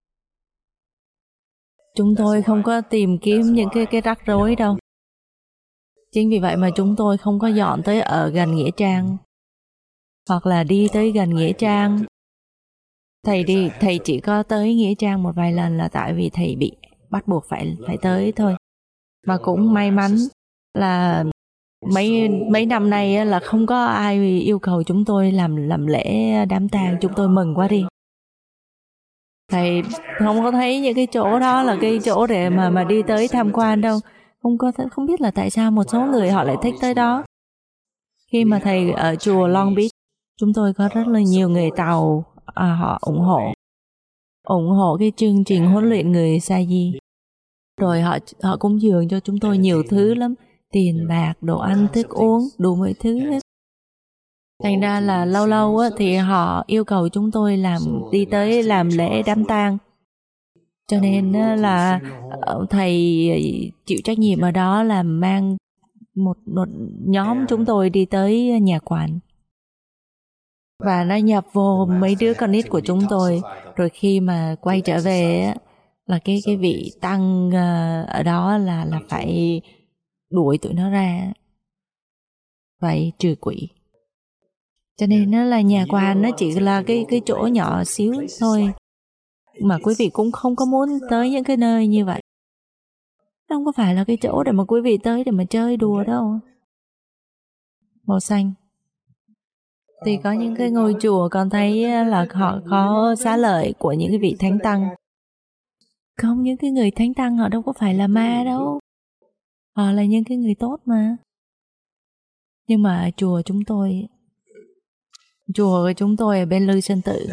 Chúng tôi không có tìm kiếm những cái, cái rắc rối đâu. Chính vì vậy mà chúng tôi không có dọn tới ở gần Nghĩa Trang, hoặc là đi tới gần Nghĩa Trang. Thầy đi, thầy chỉ có tới Nghĩa Trang một vài lần là tại vì thầy bị bắt buộc phải phải tới thôi. Mà cũng may mắn là mấy mấy năm nay là không có ai yêu cầu chúng tôi làm làm lễ đám tang, chúng tôi mừng quá đi. Thầy không có thấy những cái chỗ đó là cái chỗ để mà mà đi tới tham quan đâu. Không có, không biết là tại sao một số người họ lại thích tới đó. Khi mà thầy ở chùa Long Beach, chúng tôi có rất là nhiều người Tàu à, họ ủng hộ ủng hộ cái chương trình huấn luyện người sa di. Rồi họ họ cũng dường cho chúng tôi nhiều thứ lắm, tiền bạc, đồ ăn, thức uống, đủ mọi thứ hết. Thành ra là lâu lâu á, thì họ yêu cầu chúng tôi làm đi tới làm lễ đám tang. Cho nên là thầy chịu trách nhiệm ở đó là mang một, một nhóm chúng tôi đi tới nhà quản. Và nó nhập vô mấy đứa con nít của chúng tôi. Rồi khi mà quay trở về là cái cái vị tăng ở đó là là phải đuổi tụi nó ra, phải trừ quỷ. Cho nên nó là nhà quan nó chỉ là cái cái chỗ nhỏ xíu thôi. Mà quý vị cũng không có muốn tới những cái nơi như vậy. Nó không có phải là cái chỗ để mà quý vị tới để mà chơi đùa đâu. Màu xanh. Thì có những cái ngôi chùa con thấy là họ có xá lợi của những cái vị thánh tăng. Không, những cái người thánh tăng họ đâu có phải là ma đâu. Họ là những cái người tốt mà. Nhưng mà chùa chúng tôi, chùa của chúng tôi ở bên Lư Sơn Tự,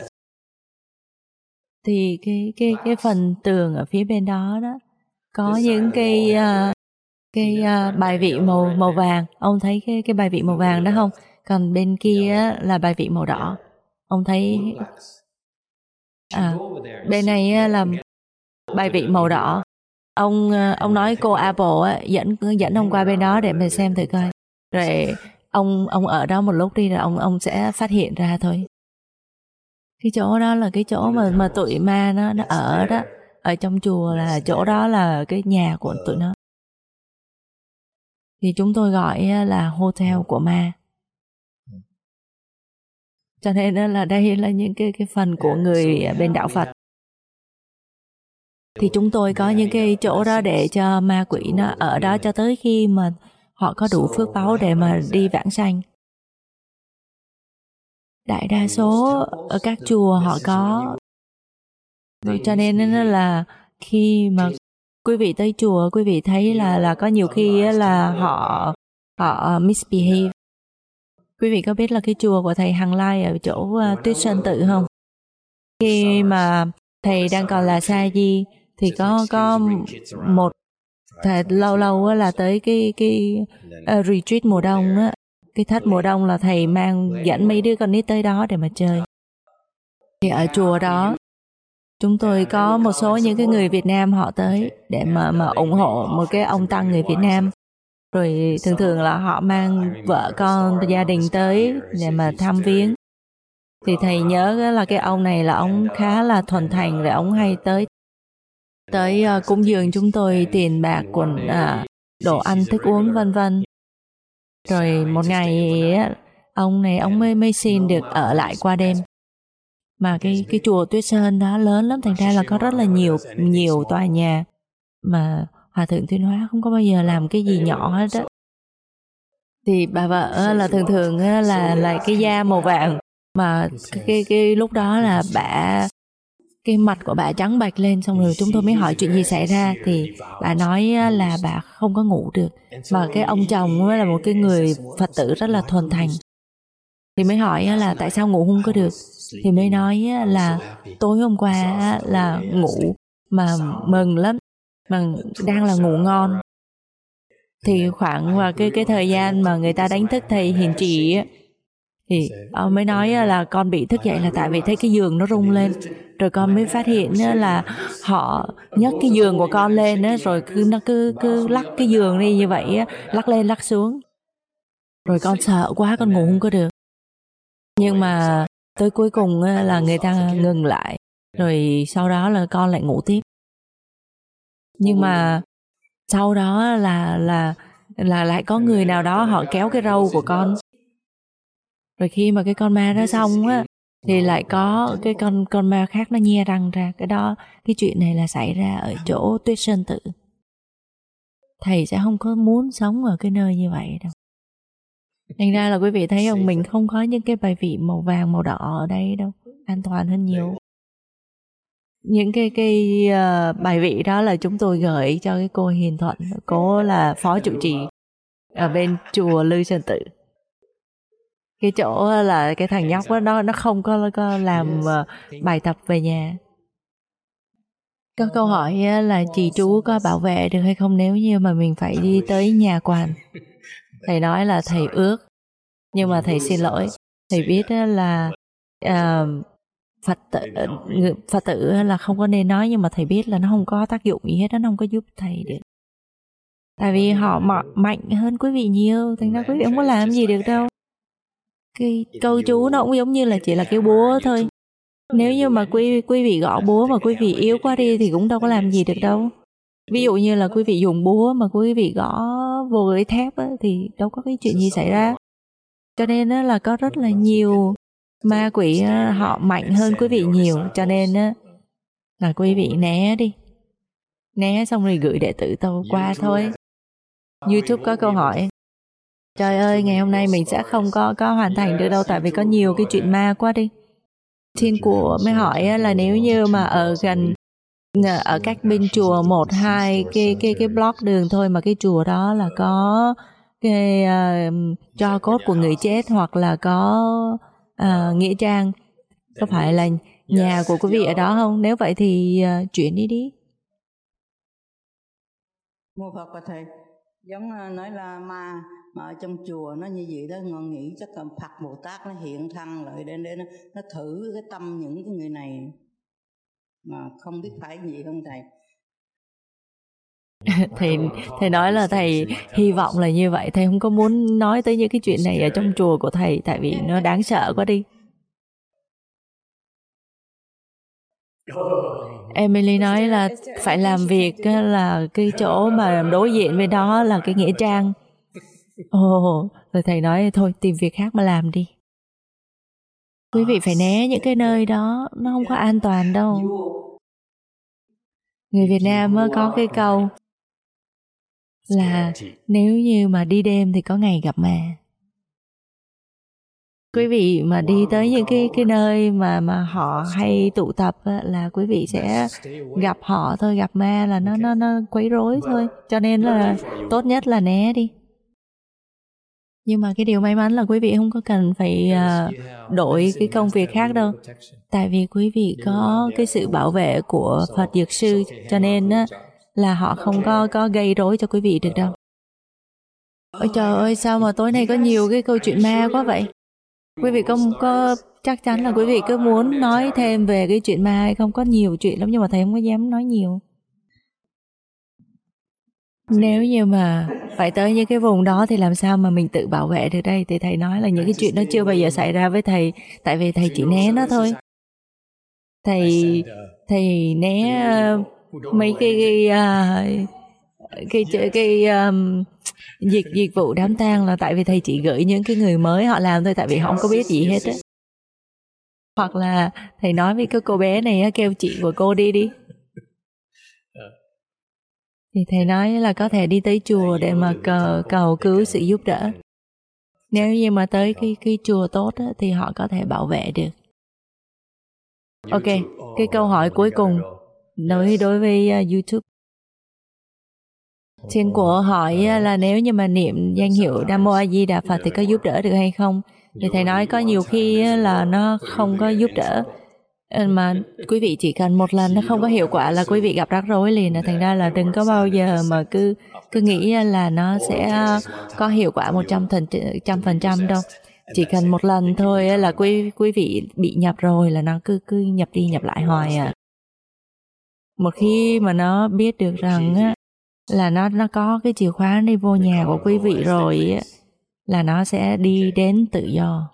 thì cái cái cái phần tường ở phía bên đó đó có những cái uh, cái uh, bài vị màu màu vàng. Ông thấy cái cái bài vị màu vàng đó không? Còn bên kia là bài vị màu đỏ. Ông thấy à, bên này là bài vị màu đỏ. Ông ông nói cô Apple dẫn dẫn ông qua bên đó để mình xem thử coi. Rồi ông ông ở đó một lúc đi rồi ông ông sẽ phát hiện ra thôi. Cái chỗ đó là cái chỗ mà mà tụi ma nó nó ở đó, ở trong chùa là chỗ đó là cái nhà của tụi nó. Thì chúng tôi gọi là hotel của ma. Cho nên là đây là những cái cái phần của người bên đạo Phật. Thì chúng tôi có những cái chỗ đó để cho ma quỷ nó ở đó cho tới khi mà họ có đủ phước báu để mà đi vãng sanh. Đại đa số ở các chùa họ có. Cho nên là khi mà quý vị tới chùa, quý vị thấy là là có nhiều khi là họ họ misbehave. Quý vị có biết là cái chùa của thầy Hằng Lai ở chỗ uh, Tuyết Sơn Tự không? Khi mà thầy đang còn là sa di thì có có một thầy lâu lâu là tới cái cái uh, retreat mùa đông á, cái thất mùa đông là thầy mang dẫn mấy đứa con nít tới đó để mà chơi. Thì ở chùa đó chúng tôi có một số những cái người Việt Nam họ tới để mà mà ủng hộ một cái ông tăng người Việt Nam. Rồi thường thường là họ mang vợ con gia đình tới để mà thăm viếng. Thì thầy nhớ là cái ông này là ông khá là thuần thành, rồi ông hay tới tới uh, cúng dường chúng tôi tiền bạc, quần uh, đồ ăn thức uống vân vân. Rồi một ngày ông này ông mới mới xin được ở lại qua đêm. Mà cái cái chùa Tuyết Sơn đó lớn lắm, thành ra là có rất là nhiều nhiều tòa nhà mà Hòa thượng Tuyên Hóa không có bao giờ làm cái gì nhỏ hết á. Thì bà vợ là thường thường là là cái da màu vàng, mà cái cái, cái lúc đó là bà cái mặt của bà trắng bạch lên, xong rồi chúng tôi mới hỏi chuyện gì xảy ra. Thì bà nói là bà không có ngủ được, mà cái ông chồng là một cái người Phật tử rất là thuần thành. Thì mới hỏi là tại sao ngủ không có được. Thì mới nói là tối hôm qua là ngủ mà mừng lắm, mà đang là ngủ ngon. Thì khoảng vào cái cái thời gian mà người ta đánh thức thầy hiền trì á, thì ông mới nói là con bị thức dậy là tại vì thấy cái giường nó rung lên. Rồi con mới phát hiện là họ nhấc cái giường của con lên á, rồi cứ nó cứ cứ lắc cái giường đi như vậy á, lắc lên lắc xuống. Rồi con sợ quá, con ngủ không có được. Nhưng mà tới cuối cùng là người ta ngừng lại, rồi sau đó là con lại ngủ tiếp. Nhưng mà sau đó là là là lại có người nào đó họ kéo cái râu của con. Rồi khi mà cái con ma đó xong á, thì lại có cái con con ma khác nó nhe răng ra. Cái đó, cái chuyện này là xảy ra ở chỗ Tuyết Sơn Tự. Thầy sẽ không có muốn sống ở cái nơi như vậy đâu. Thành ra là quý vị thấy không, mình không có những cái bài vị màu vàng, màu đỏ ở đây đâu, an toàn hơn nhiều. Những cái cái uh, bài vị đó là chúng tôi gửi cho cái cô Hiền Thuận, cô là phó trụ trì ở bên chùa Lư Sơn Tự. Cái chỗ là cái thằng nhóc đó, nó nó không có, có làm uh, bài tập về nhà. Có câu hỏi là chị chú có bảo vệ được hay không nếu như mà mình phải đi tới nhà quan. Thầy nói là thầy ước, nhưng mà thầy xin lỗi. Thầy biết là uh, Phật tử, Phật tử là không có nên nói, nhưng mà thầy biết là nó không có tác dụng gì hết, nó không có giúp thầy được. Tại vì họ mạnh hơn quý vị nhiều, thành ra quý vị không có làm gì được đâu. Cái câu chú nó cũng giống như là chỉ là cái búa thôi. Nếu như mà quý, quý vị gõ búa mà quý vị yếu quá đi thì cũng đâu có làm gì được đâu. Ví dụ như là quý vị dùng búa mà quý vị gõ vô cái thép á, thì đâu có cái chuyện gì xảy ra. Cho nên là có rất là nhiều ma quỷ họ mạnh hơn quý vị nhiều. Cho nên là quý vị né đi. Né xong rồi gửi đệ tử tôi qua thôi. YouTube có câu hỏi: trời ơi, ngày hôm nay mình sẽ không có, có hoàn thành được đâu, tại vì có nhiều cái chuyện ma quá đi. Thiên của mới hỏi là nếu như mà ở gần, ở cách bên chùa một hai cái cái cái block đường thôi, mà cái chùa đó là có cái uh, tro cốt của người chết, hoặc là có uh, nghĩa trang, có phải là nhà của quý vị ở đó không? Nếu vậy thì uh, chuyển đi đi. Mô Phật và thầy, giống nói là ma mà ở trong chùa nó như vậy đó, ngon nghĩ chắc là Phật Bồ Tát nó hiện thân lại để, để nó, nó thử cái tâm những cái người này mà không biết phải gì không thầy? thầy thầy nói là thầy hy vọng là như vậy, thầy không có muốn nói tới những cái chuyện này ở trong chùa của thầy, tại vì nó đáng sợ quá đi. Emily nói là phải làm việc là cái chỗ mà đối diện với đó là cái nghĩa trang. Ồ, rồi thầy nói thôi tìm việc khác mà làm đi. Quý vị phải né những cái nơi đó, nó không có an toàn đâu. Người Việt Nam có cái câu là nếu như mà đi đêm thì có ngày gặp ma. Quý vị mà đi tới những cái cái nơi mà mà họ hay tụ tập á, là quý vị sẽ gặp họ thôi, gặp ma là nó nó nó quấy rối thôi. Cho nên là tốt nhất là né đi. Nhưng mà cái điều may mắn là quý vị không có cần phải uh, đổi cái công việc khác đâu. Tại vì quý vị có cái sự bảo vệ của Phật Dược Sư, cho nên uh, là họ không có có gây rối cho quý vị được đâu. Ôi trời ơi, sao mà tối nay có nhiều cái câu chuyện ma quá vậy? Quý vị không có chắc chắn là quý vị cứ muốn nói thêm về cái chuyện ma hay không? Có nhiều chuyện lắm nhưng mà thầy không có dám nói nhiều. Nếu như mà phải tới những cái vùng đó thì làm sao mà mình tự bảo vệ được đây? Thì thầy nói là những cái chuyện đó chưa bao giờ xảy ra với thầy, tại vì thầy chỉ né nó thôi. Thầy thầy né uh, mấy cái cái uh, cái cái, cái um, dịch dịch vụ đám tang là tại vì thầy chỉ gửi những cái người mới họ làm thôi, tại vì họ không có biết gì hết á. Hoặc là thầy nói với cái cô bé này kêu chị của cô đi đi. Thì thầy nói là có thể đi tới chùa để mà cầu, cầu cứu sự giúp đỡ. Nếu như mà tới cái, cái chùa tốt á, thì họ có thể bảo vệ được. Ok, cái câu hỏi cuối cùng đối, đối với uh, YouTube. Trên của hỏi là nếu như mà niệm danh hiệu Nam Mô A Di Đà Phật thì có giúp đỡ được hay không? Thì thầy nói có nhiều khi là nó không có giúp đỡ, mà quý vị chỉ cần một lần nó không có hiệu quả là quý vị gặp rắc rối liền. Thành ra là đừng có bao giờ mà cứ cứ nghĩ là nó sẽ có hiệu quả một trăm phần trăm đâu. Chỉ cần một lần thôi là quý quý vị bị nhập rồi là nó cứ cứ nhập đi nhập lại hoài à. Một khi mà nó biết được rằng á, là nó nó có cái chìa khóa đi vô nhà của quý vị rồi á, là nó sẽ đi đến tự do.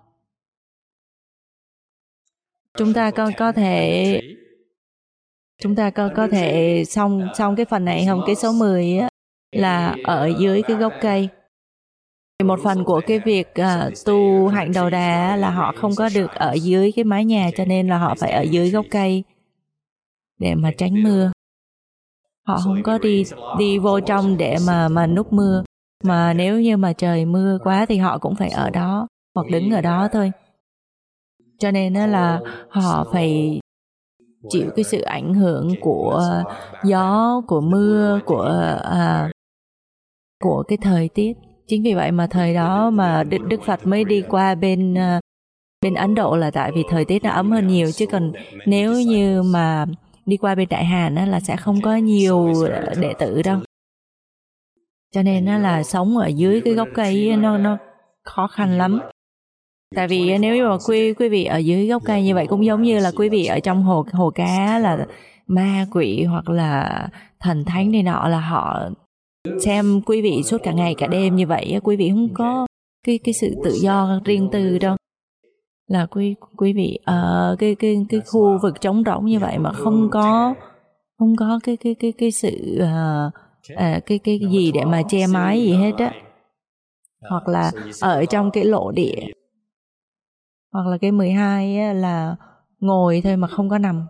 Chúng ta có có thể chúng ta có có thể xong xong cái phần này không? Cái số mười á, là ở dưới cái gốc cây. Một phần của cái việc uh, tu hạnh đầu đà là họ không có được ở dưới cái mái nhà, cho nên là họ phải ở dưới gốc cây để mà tránh mưa. Họ không có đi đi vô trong để mà mà núp mưa, mà nếu như mà trời mưa quá thì họ cũng phải ở đó hoặc đứng ở đó thôi. Cho nên là họ phải chịu cái sự ảnh hưởng của gió, của mưa, của uh, của cái thời tiết. Chính vì vậy mà thời đó mà Đức, Đức Phật mới đi qua bên uh, bên Ấn Độ là tại vì thời tiết nó ấm hơn nhiều. Chứ còn nếu như mà đi qua bên Đại Hàn á, là sẽ không có nhiều đệ tử đâu. Cho nên nó là sống ở dưới cái gốc cây nó nó khó khăn lắm. Tại vì nếu như mà quý quý vị ở dưới gốc cây như vậy cũng giống như là quý vị ở trong hồ hồ cá, là ma quỷ hoặc là thần thánh này nọ là họ xem quý vị suốt cả ngày cả đêm như vậy, quý vị không có cái cái sự tự do riêng tư đâu. Là quý quý vị ở cái cái cái khu vực trống rỗng như vậy mà không có không có cái cái cái cái sự uh, uh, cái cái gì để mà che mái gì hết á, hoặc là ở trong cái lộ địa, hoặc là cái mười hai á, là ngồi thôi mà không có nằm,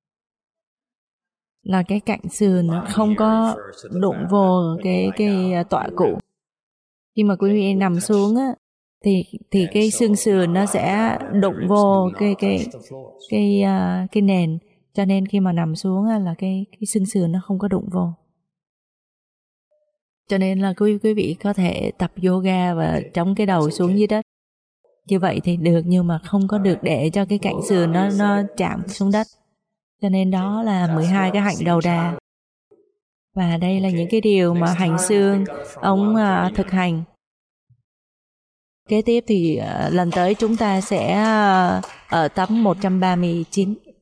là cái cạnh sườn không có đụng vô cái cái tọa cụ. Khi mà quý vị nằm xuống á, thì thì cái xương sườn nó sẽ đụng vô cái cái cái uh, cái nền, cho nên khi mà nằm xuống á, là cái cái xương sườn nó không có đụng vô. Cho nên là quý quý vị có thể tập yoga và chống cái đầu xuống dưới đất. Như vậy thì được, nhưng mà không có được để cho cái cạnh sườn nó nó chạm xuống đất. Cho nên đó là mười hai cái hạnh đầu đà. Và đây là những cái điều mà Hành Xương ông uh, thực hành. Kế tiếp thì uh, lần tới chúng ta sẽ uh, ở tập một trăm ba mươi chín.